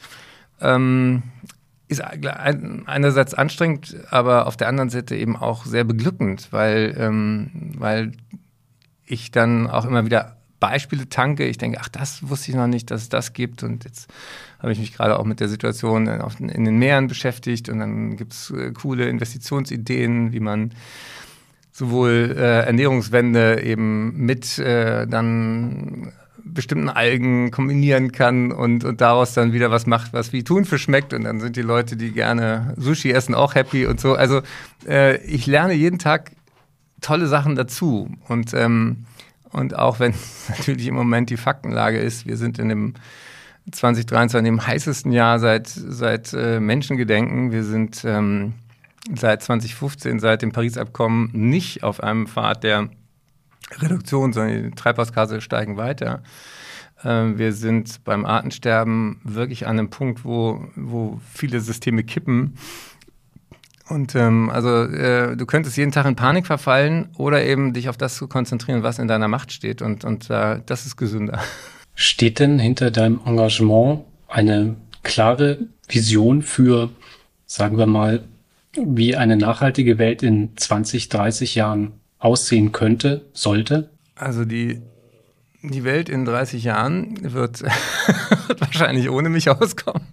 einerseits anstrengend, aber auf der anderen Seite eben auch sehr beglückend, weil ich dann auch immer wieder Beispiele tanke. Ich denke, ach, das wusste ich noch nicht, dass es das gibt. Und jetzt habe ich mich gerade auch mit der Situation in den Meeren beschäftigt. Und dann gibt es coole Investitionsideen, wie man sowohl Ernährungswende eben mit dann bestimmten Algen kombinieren kann und daraus dann wieder was macht, was wie Thunfisch schmeckt. Und dann sind die Leute, die gerne Sushi essen, auch happy und so. Also ich lerne jeden Tag tolle Sachen dazu. Und auch wenn natürlich im Moment die Faktenlage ist, wir sind in dem 2023 in dem heißesten Jahr seit Menschengedenken. Wir sind seit 2015, seit dem Paris-Abkommen nicht auf einem Pfad der Reduktion, sondern die Treibhausgase steigen weiter. Wir sind beim Artensterben wirklich an einem Punkt, wo viele Systeme kippen. Und du könntest jeden Tag in Panik verfallen oder eben dich auf das zu konzentrieren, was in deiner Macht steht. Und das ist gesünder. Steht denn hinter deinem Engagement eine klare Vision für, sagen wir mal, wie eine nachhaltige Welt in 20, 30 Jahren aussehen könnte, sollte? Also die Welt in 30 Jahren wird wahrscheinlich ohne mich auskommen.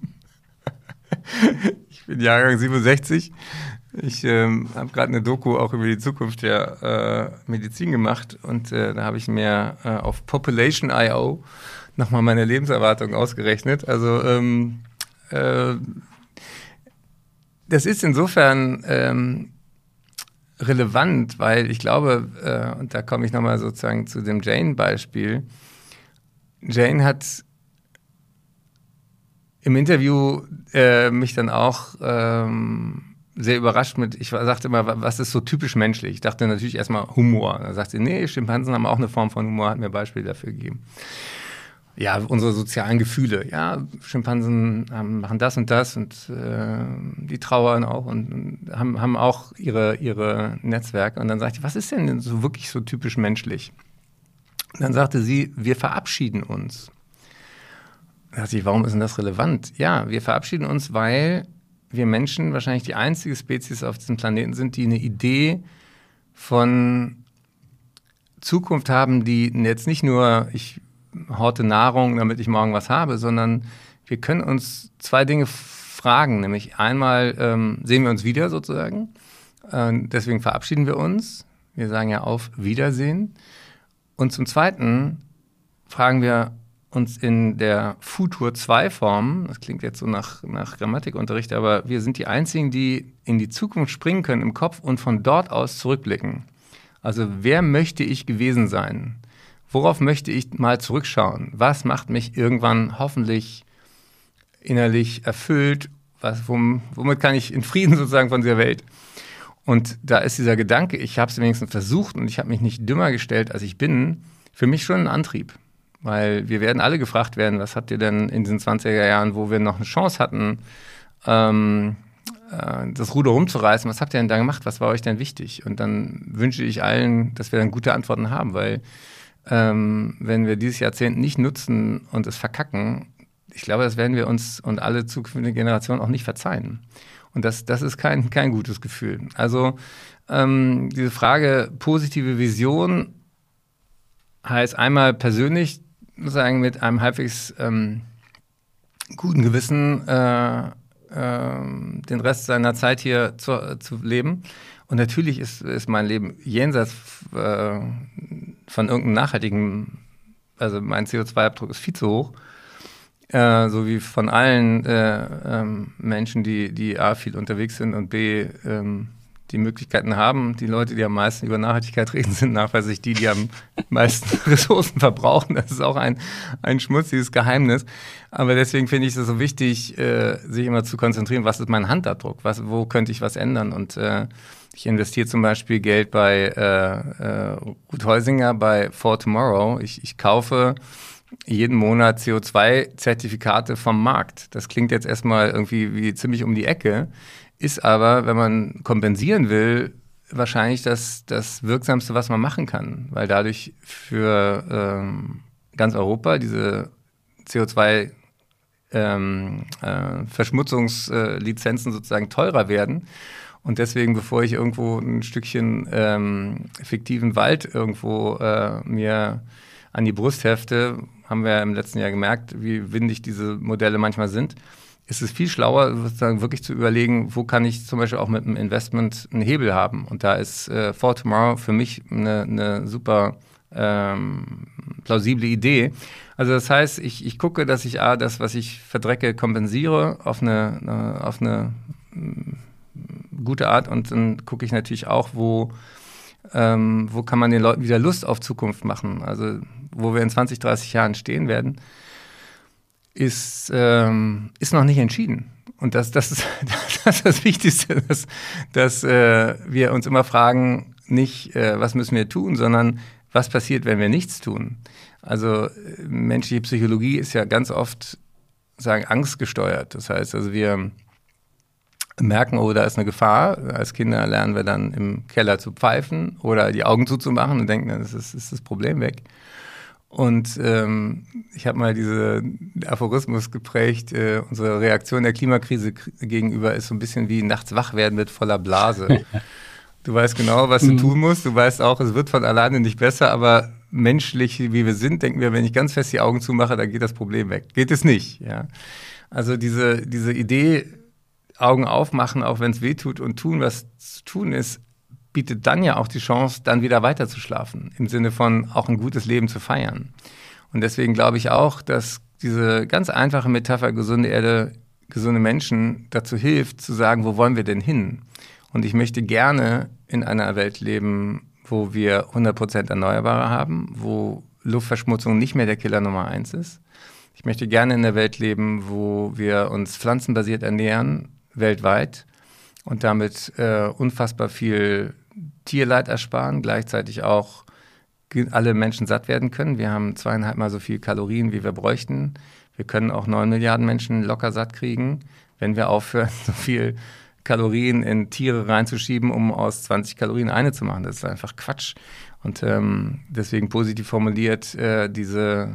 Ich bin Jahrgang 67. Ich habe gerade eine Doku auch über die Zukunft der Medizin gemacht und da habe ich mir auf Population.io nochmal meine Lebenserwartung ausgerechnet. Also das ist insofern relevant, weil ich glaube, und da komme ich nochmal sozusagen zu dem Jane-Beispiel, Jane hat im Interview mich dann auch sehr überrascht ich sagte immer, was ist so typisch menschlich? Ich dachte natürlich erstmal Humor. Da sagte sie, nee, Schimpansen haben auch eine Form von Humor, hat mir Beispiele dafür gegeben. Ja, unsere sozialen Gefühle. Ja, Schimpansen machen das und die trauern auch und haben auch ihre Netzwerke. Und dann sagte ich, was ist denn so wirklich so typisch menschlich? Und dann sagte sie, wir verabschieden uns. Da dachte ich, warum ist denn das relevant? Ja, wir verabschieden uns, weil wir Menschen wahrscheinlich die einzige Spezies auf diesem Planeten sind, die eine Idee von Zukunft haben, die jetzt nicht nur, ich horte Nahrung, damit ich morgen was habe, sondern wir können uns zwei Dinge fragen, nämlich einmal sehen wir uns wieder sozusagen, deswegen verabschieden wir uns, wir sagen ja auf Wiedersehen, und zum Zweiten fragen wir uns in der Futur-2-Form, das klingt jetzt so nach Grammatikunterricht, aber wir sind die Einzigen, die in die Zukunft springen können im Kopf und von dort aus zurückblicken. Also wer möchte ich gewesen sein? Worauf möchte ich mal zurückschauen? Was macht mich irgendwann hoffentlich innerlich erfüllt? Womit kann ich in Frieden sozusagen von dieser Welt? Und da ist dieser Gedanke, ich habe es wenigstens versucht und ich habe mich nicht dümmer gestellt, als ich bin, für mich schon ein Antrieb. Weil wir werden alle gefragt werden, was habt ihr denn in diesen 20er Jahren, wo wir noch eine Chance hatten, das Ruder rumzureißen, was habt ihr denn da gemacht? Was war euch denn wichtig? Und dann wünsche ich allen, dass wir dann gute Antworten haben, weil wenn wir dieses Jahrzehnt nicht nutzen und es verkacken, ich glaube, das werden wir uns und alle zukünftigen Generationen auch nicht verzeihen. Und das ist kein gutes Gefühl. Also diese Frage positive Vision heißt einmal persönlich sagen mit einem halbwegs guten Gewissen den Rest seiner Zeit hier zu leben. Und natürlich ist mein Leben jenseits von irgendeinem nachhaltigen, also mein CO2-Abdruck ist viel zu hoch, so wie von allen Menschen, die A, viel unterwegs sind und B, die Möglichkeiten haben. Die Leute, die am meisten über Nachhaltigkeit reden, sind nachweislich die am meisten Ressourcen verbrauchen. Das ist auch ein schmutziges Geheimnis. Aber deswegen finde ich es so wichtig, sich immer zu konzentrieren, was ist mein Handabdruck, wo könnte ich was ändern. Und ich investiere zum Beispiel Geld bei Ruth Heusinger bei For Tomorrow. Ich kaufe jeden Monat CO2-Zertifikate vom Markt. Das klingt jetzt erstmal irgendwie wie ziemlich um die Ecke, ist aber, wenn man kompensieren will, wahrscheinlich das Wirksamste, was man machen kann, weil dadurch für ganz Europa diese CO2-Verschmutzungslizenzen sozusagen teurer werden. Und deswegen, bevor ich irgendwo ein Stückchen fiktiven Wald irgendwo mir an die Brust hefte, haben wir im letzten Jahr gemerkt, wie windig diese Modelle manchmal sind, ist es viel schlauer, sozusagen wirklich zu überlegen, wo kann ich zum Beispiel auch mit einem Investment einen Hebel haben. Und da ist For Tomorrow für mich eine super plausible Idee. Also das heißt, ich gucke, dass ich das, was ich verdrecke, kompensiere auf eine gute Art. Und dann gucke ich natürlich auch, wo kann man den Leuten wieder Lust auf Zukunft machen. Also wo wir in 20, 30 Jahren stehen werden, ist noch nicht entschieden. Und das ist das Wichtigste, dass wir uns immer fragen, nicht, was müssen wir tun, sondern was passiert, wenn wir nichts tun. Also menschliche Psychologie ist ja ganz oft, angstgesteuert. Das heißt, also wir merken, oh, da ist eine Gefahr. Als Kinder lernen wir dann im Keller zu pfeifen oder die Augen zuzumachen und denken, dann ist das Problem weg. Und ich habe mal diesen Aphorismus geprägt, unsere Reaktion der Klimakrise gegenüber ist so ein bisschen wie nachts wach werden mit voller Blase. Du weißt genau, was du tun musst, du weißt auch, es wird von alleine nicht besser, aber menschlich, wie wir sind, denken wir, wenn ich ganz fest die Augen zumache, dann geht das Problem weg. Geht es nicht, ja. Also diese Idee, Augen aufmachen, auch wenn es weh tut und tun, was zu tun ist, bietet dann ja auch die Chance, dann wieder weiter zu schlafen. Im Sinne von auch ein gutes Leben zu feiern. Und deswegen glaube ich auch, dass diese ganz einfache Metapher gesunde Erde, gesunde Menschen dazu hilft, zu sagen, wo wollen wir denn hin? Und ich möchte gerne in einer Welt leben, wo wir 100% Erneuerbare haben, wo Luftverschmutzung nicht mehr der Killer Nummer 1 ist. Ich möchte gerne in einer Welt leben, wo wir uns pflanzenbasiert ernähren, weltweit, und damit unfassbar viel Tierleid ersparen, gleichzeitig auch alle Menschen satt werden können. Wir haben 2,5 Mal so viel Kalorien, wie wir bräuchten. Wir können auch 9 Milliarden Menschen locker satt kriegen, wenn wir aufhören, so viel Kalorien in Tiere reinzuschieben, um aus 20 Kalorien eine zu machen. Das ist einfach Quatsch. Und deswegen positiv formuliert, der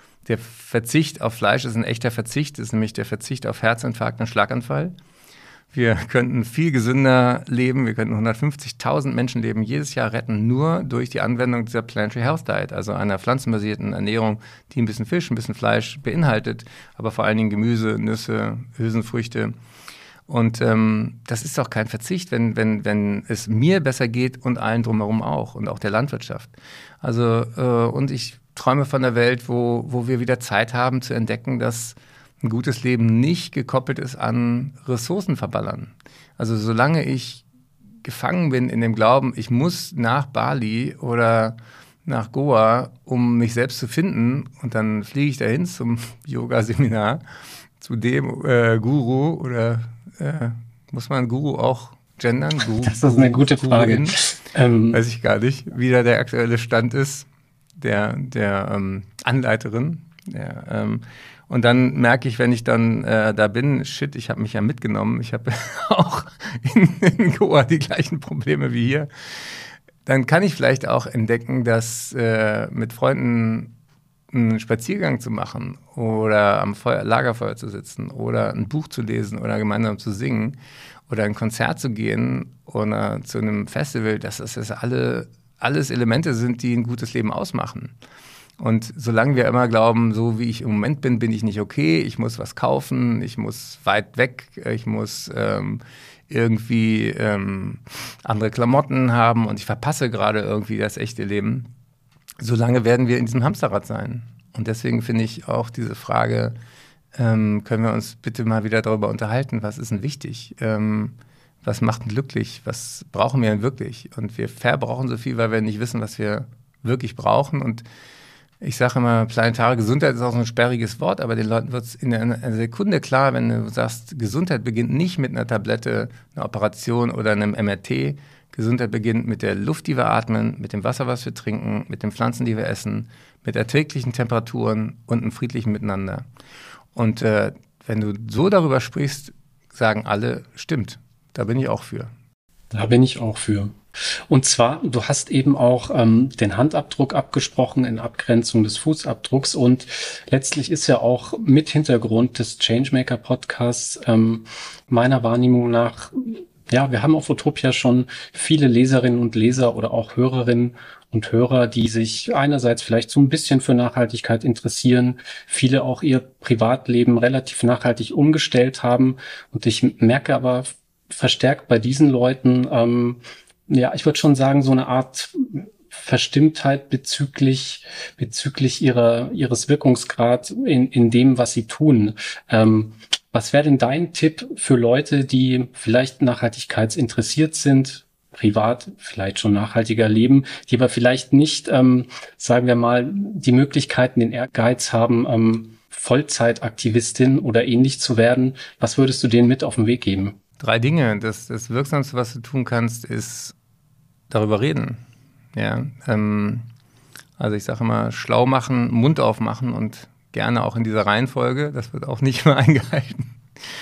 Verzicht auf Fleisch ist ein echter Verzicht, ist nämlich der Verzicht auf Herzinfarkt und Schlaganfall. Wir könnten viel gesünder leben, wir könnten 150.000 Menschenleben jedes Jahr retten, nur durch die Anwendung dieser Planetary Health Diet, also einer pflanzenbasierten Ernährung, die ein bisschen Fisch, ein bisschen Fleisch beinhaltet, aber vor allen Dingen Gemüse, Nüsse, Hülsenfrüchte. Und das ist doch kein Verzicht, wenn es mir besser geht und allen drumherum auch und auch der Landwirtschaft. Also und ich träume von einer Welt, wo wir wieder Zeit haben zu entdecken, dass ein gutes Leben nicht gekoppelt ist an Ressourcen verballern. Also solange ich gefangen bin in dem Glauben, ich muss nach Bali oder nach Goa, um mich selbst zu finden, und dann fliege ich dahin zum Yoga-Seminar, zu dem Guru oder muss man Guru auch gendern? Das ist eine gute Frage. Weiß ich gar nicht, wie da der aktuelle Stand ist, der Anleiterin. Und dann merke ich, wenn ich dann da bin, shit, ich habe mich ja mitgenommen. Ich habe auch in Goa die gleichen Probleme wie hier. Dann kann ich vielleicht auch entdecken, dass mit Freunden einen Spaziergang zu machen oder am Lagerfeuer zu sitzen oder ein Buch zu lesen oder gemeinsam zu singen oder ein Konzert zu gehen oder zu einem Festival, dass das alles Elemente sind, die ein gutes Leben ausmachen. Und solange wir immer glauben, so wie ich im Moment bin, bin ich nicht okay, ich muss was kaufen, ich muss weit weg, ich muss irgendwie andere Klamotten haben und ich verpasse gerade irgendwie das echte Leben, solange werden wir in diesem Hamsterrad sein. Und deswegen finde ich auch diese Frage, können wir uns bitte mal wieder darüber unterhalten, was ist denn wichtig? Was macht denn glücklich? Was brauchen wir denn wirklich? Und wir verbrauchen so viel, weil wir nicht wissen, was wir wirklich brauchen. Und ich sage immer, planetare Gesundheit ist auch so ein sperriges Wort, aber den Leuten wird es in einer Sekunde klar, wenn du sagst, Gesundheit beginnt nicht mit einer Tablette, einer Operation oder einem MRT. Gesundheit beginnt mit der Luft, die wir atmen, mit dem Wasser, was wir trinken, mit den Pflanzen, die wir essen, mit erträglichen Temperaturen und einem friedlichen Miteinander. Und wenn du so darüber sprichst, sagen alle, stimmt, da bin ich auch für. Da bin ich auch für. Und zwar, du hast eben auch den Handabdruck abgesprochen in Abgrenzung des Fußabdrucks, und letztlich ist ja auch mit Hintergrund des Changemaker Podcasts meiner Wahrnehmung nach, ja, wir haben auf Utopia schon viele Leserinnen und Leser oder auch Hörerinnen und Hörer, die sich einerseits vielleicht so ein bisschen für Nachhaltigkeit interessieren, viele auch ihr Privatleben relativ nachhaltig umgestellt haben, und ich merke aber verstärkt bei diesen Leuten, ja, ich würde schon sagen, so eine Art Verstimmtheit bezüglich ihres Wirkungsgrad in dem, was sie tun. Was wäre denn dein Tipp für Leute, die vielleicht nachhaltigkeitsinteressiert sind, privat vielleicht schon nachhaltiger leben, die aber vielleicht nicht, sagen wir mal, die Möglichkeiten, den Ehrgeiz haben, Vollzeitaktivistin oder ähnlich zu werden? Was würdest du denen mit auf den Weg geben? 3 Dinge. Das Wirksamste, was du tun kannst, ist darüber reden. Ja, also ich sage immer, schlau machen, Mund aufmachen, und gerne auch in dieser Reihenfolge. Das wird auch nicht mehr eingehalten.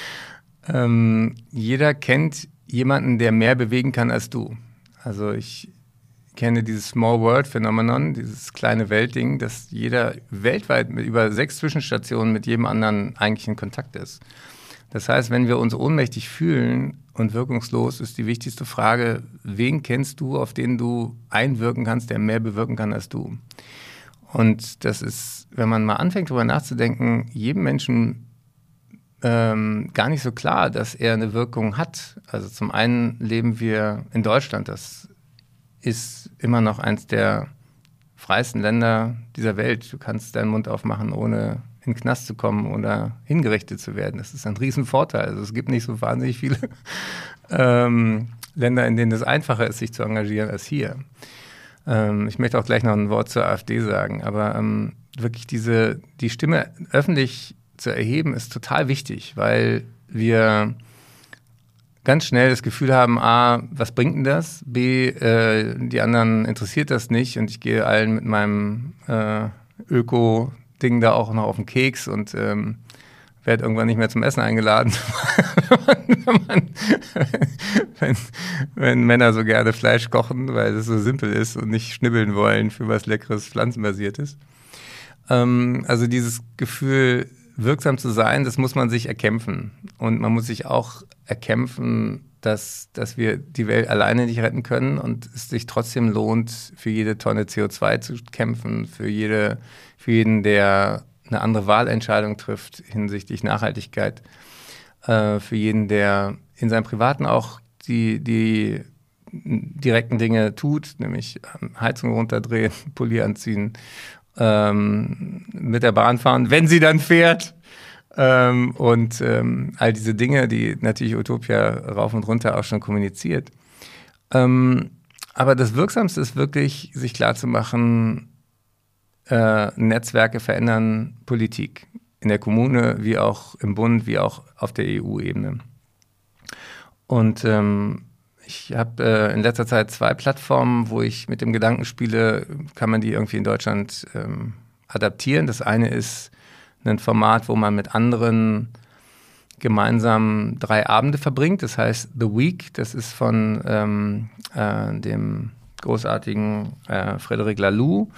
Jeder kennt jemanden, der mehr bewegen kann als du. Also ich kenne dieses Small World Phänomenon, dieses kleine Weltding, dass jeder weltweit mit über 6 Zwischenstationen mit jedem anderen eigentlich in Kontakt ist. Das heißt, wenn wir uns ohnmächtig fühlen und wirkungslos ist die wichtigste Frage, wen kennst du, auf den du einwirken kannst, der mehr bewirken kann als du? Und das ist, wenn man mal anfängt, darüber nachzudenken, jedem Menschen gar nicht so klar, dass er eine Wirkung hat. Also zum einen leben wir in Deutschland, das ist immer noch eins der freiesten Länder dieser Welt. Du kannst deinen Mund aufmachen, ohne in den Knast zu kommen oder hingerichtet zu werden. Das ist ein Riesenvorteil. Also es gibt nicht so wahnsinnig viele Länder, in denen es einfacher ist, sich zu engagieren als hier. Ich möchte auch gleich noch ein Wort zur AfD sagen, aber wirklich die Stimme öffentlich zu erheben, ist total wichtig, weil wir ganz schnell das Gefühl haben, A, was bringt denn das? B, die anderen interessiert das nicht und ich gehe allen mit meinem Öko-Ding da auch noch auf den Keks und werde irgendwann nicht mehr zum Essen eingeladen, wenn Männer so gerne Fleisch kochen, weil es so simpel ist und nicht schnibbeln wollen für was Leckeres, Pflanzenbasiertes. Also dieses Gefühl, wirksam zu sein, das muss man sich erkämpfen. Und man muss sich auch erkämpfen, dass wir die Welt alleine nicht retten können und es sich trotzdem lohnt, für jede Tonne CO2 zu kämpfen, für jeden, der eine andere Wahlentscheidung trifft hinsichtlich Nachhaltigkeit, für jeden, der in seinem Privaten auch die direkten Dinge tut, nämlich Heizung runterdrehen, Pulli anziehen, mit der Bahn fahren, wenn sie dann fährt. Und all diese Dinge, die natürlich Utopia rauf und runter auch schon kommuniziert. Aber das Wirksamste ist wirklich, sich klarzumachen, Netzwerke verändern Politik. In der Kommune, wie auch im Bund, wie auch auf der EU-Ebene. Und ich habe in letzter Zeit 2 Plattformen, wo ich mit dem Gedanken spiele, kann man die irgendwie in Deutschland adaptieren. Das eine ist ein Format, wo man mit anderen gemeinsam 3 Abende verbringt. Das heißt The Week, das ist von dem großartigen Frédéric Laloux.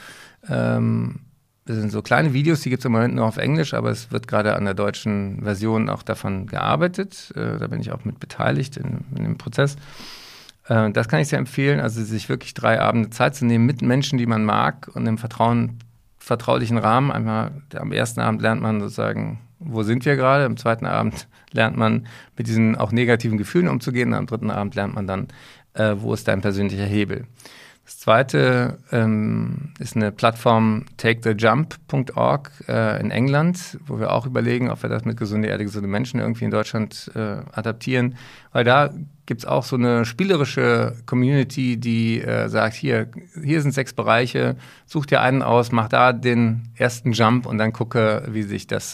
Das sind so kleine Videos, die gibt es im Moment nur auf Englisch, aber es wird gerade an der deutschen Version auch davon gearbeitet. Da bin ich auch mit beteiligt in dem Prozess. Das kann ich sehr empfehlen, also sich wirklich 3 Abende Zeit zu nehmen mit Menschen, die man mag und im vertraulichen Rahmen. Einmal am ersten Abend lernt man sozusagen, wo sind wir gerade? Am zweiten Abend lernt man mit diesen auch negativen Gefühlen umzugehen. Und am dritten Abend lernt man dann, wo ist dein persönlicher Hebel. Das zweite ist eine Plattform takethejump.org in England, wo wir auch überlegen, ob wir das mit Gesunde Erde, gesunde Menschen irgendwie in Deutschland adaptieren. Weil da gibt es auch so eine spielerische Community, die sagt, hier sind 6 Bereiche, such dir einen aus, mach da den ersten Jump und dann gucke, wie sich das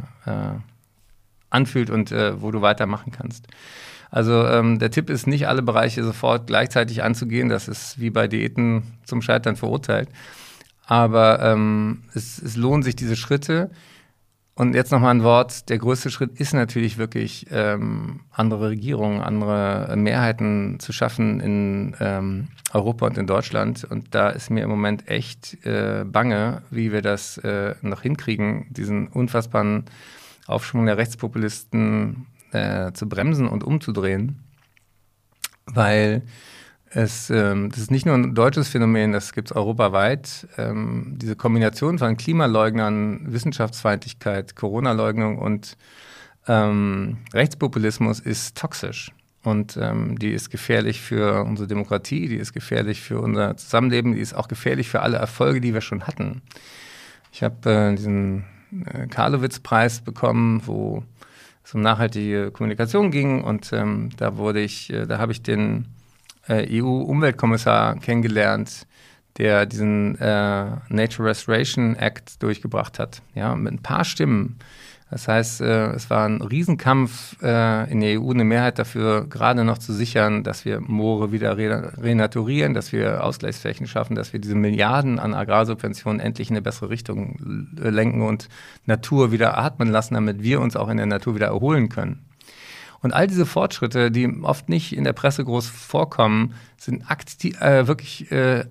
anfühlt und wo du weitermachen kannst. Also der Tipp ist, nicht alle Bereiche sofort gleichzeitig anzugehen. Das ist wie bei Diäten zum Scheitern verurteilt. Aber es lohnt sich diese Schritte. Und jetzt nochmal ein Wort. Der größte Schritt ist natürlich wirklich, andere Regierungen, andere Mehrheiten zu schaffen in Europa und in Deutschland. Und da ist mir im Moment echt bange, wie wir das noch hinkriegen, diesen unfassbaren Aufschwung der Rechtspopulisten zu bremsen und umzudrehen, weil das ist nicht nur ein deutsches Phänomen, das gibt es europaweit. Diese Kombination von Klimaleugnern, Wissenschaftsfeindlichkeit, Corona-Leugnung und Rechtspopulismus ist toxisch. Und die ist gefährlich für unsere Demokratie, die ist gefährlich für unser Zusammenleben, die ist auch gefährlich für alle Erfolge, die wir schon hatten. Ich habe diesen Karlowitz-Preis bekommen, wo es um nachhaltige Kommunikation ging und da habe ich den EU-Umweltkommissar kennengelernt, der diesen Nature Restoration Act durchgebracht hat, ja, mit ein paar Stimmen. Das heißt, es war ein Riesenkampf in der EU, eine Mehrheit dafür gerade noch zu sichern, dass wir Moore wieder renaturieren, dass wir Ausgleichsflächen schaffen, dass wir diese Milliarden an Agrarsubventionen endlich in eine bessere Richtung lenken und Natur wieder atmen lassen, damit wir uns auch in der Natur wieder erholen können. Und all diese Fortschritte, die oft nicht in der Presse groß vorkommen, sind wirklich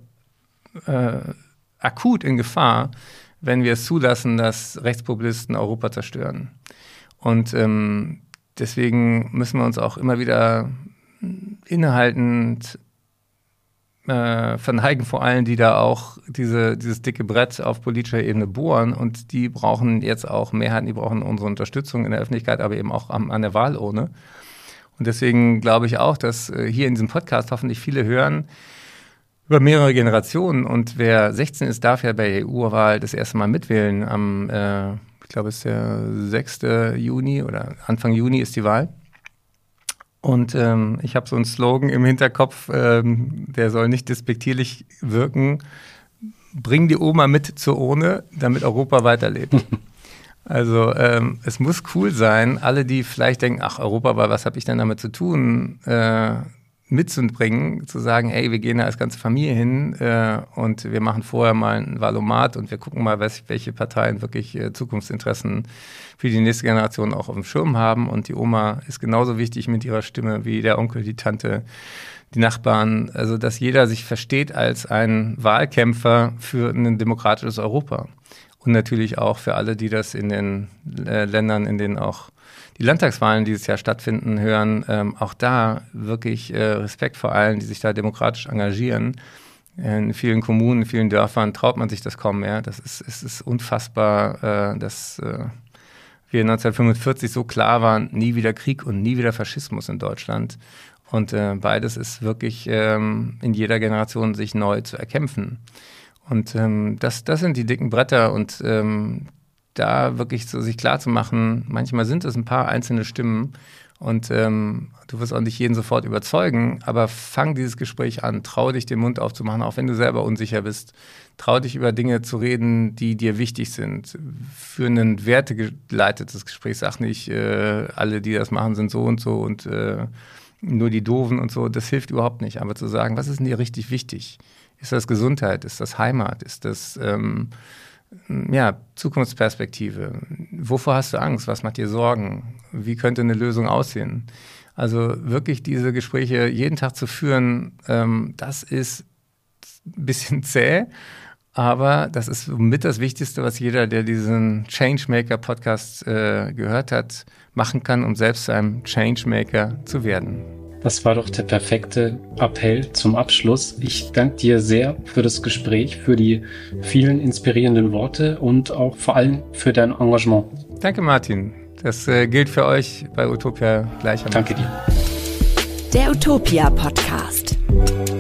akut in Gefahr, wenn wir es zulassen, dass Rechtspopulisten Europa zerstören. Und deswegen müssen wir uns auch immer wieder innehaltend verneigen vor allen, die da auch dieses dicke Brett auf politischer Ebene bohren, und die brauchen jetzt auch Mehrheiten, die brauchen unsere Unterstützung in der Öffentlichkeit, aber eben auch an der Wahlurne. Und deswegen glaube ich auch, dass hier in diesem Podcast hoffentlich viele hören über mehrere Generationen, und wer 16 ist, darf ja bei der EU-Wahl das erste Mal mitwählen. Ich glaube, es ist der 6. Juni oder Anfang Juni ist die Wahl. Und ich habe so einen Slogan im Hinterkopf, der soll nicht despektierlich wirken: Bring die Oma mit zur Urne, damit Europa weiterlebt. Also es muss cool sein, alle, die vielleicht denken, ach, Europawahl, was habe ich denn damit zu tun, mitzubringen, zu sagen, ey, wir gehen da als ganze Familie hin und wir machen vorher mal ein Wahlomat und wir gucken mal, welche Parteien wirklich Zukunftsinteressen für die nächste Generation auch auf dem Schirm haben. Und die Oma ist genauso wichtig mit ihrer Stimme wie der Onkel, die Tante, die Nachbarn. Also, dass jeder sich versteht als ein Wahlkämpfer für ein demokratisches Europa. Und natürlich auch für alle, die das in den Ländern, in denen auch die Landtagswahlen dieses Jahr stattfinden, hören, auch da wirklich Respekt vor allen, die sich da demokratisch engagieren. In vielen Kommunen, in vielen Dörfern traut man sich das kaum mehr. Es ist unfassbar, dass wir 1945 so klar waren, nie wieder Krieg und nie wieder Faschismus in Deutschland. Und beides ist wirklich in jeder Generation sich neu zu erkämpfen. Und das sind die dicken Bretter, und da wirklich so sich klar zu machen, manchmal sind es ein paar einzelne Stimmen, und du wirst auch nicht jeden sofort überzeugen, aber fang dieses Gespräch an, trau dich, den Mund aufzumachen, auch wenn du selber unsicher bist. Trau dich, über Dinge zu reden, die dir wichtig sind. Für ein wertegeleitetes Gespräch, sag nicht, alle, die das machen, sind so und so und nur die Doofen und so, das hilft überhaupt nicht. Aber zu sagen, was ist denn dir richtig wichtig? Ist das Gesundheit? Ist das Heimat? Ist das Zukunftsperspektive? Wovor hast du Angst? Was macht dir Sorgen? Wie könnte eine Lösung aussehen? Also wirklich diese Gespräche jeden Tag zu führen, das ist ein bisschen zäh, aber das ist mit das Wichtigste, was jeder, der diesen Changemaker-Podcast gehört hat, machen kann, um selbst zu einem Changemaker zu werden. Das war doch der perfekte Appell zum Abschluss. Ich danke dir sehr für das Gespräch, für die vielen inspirierenden Worte und auch vor allem für dein Engagement. Danke, Martin. Das gilt für euch bei Utopia gleichermaßen. Danke dir. Der Utopia Podcast.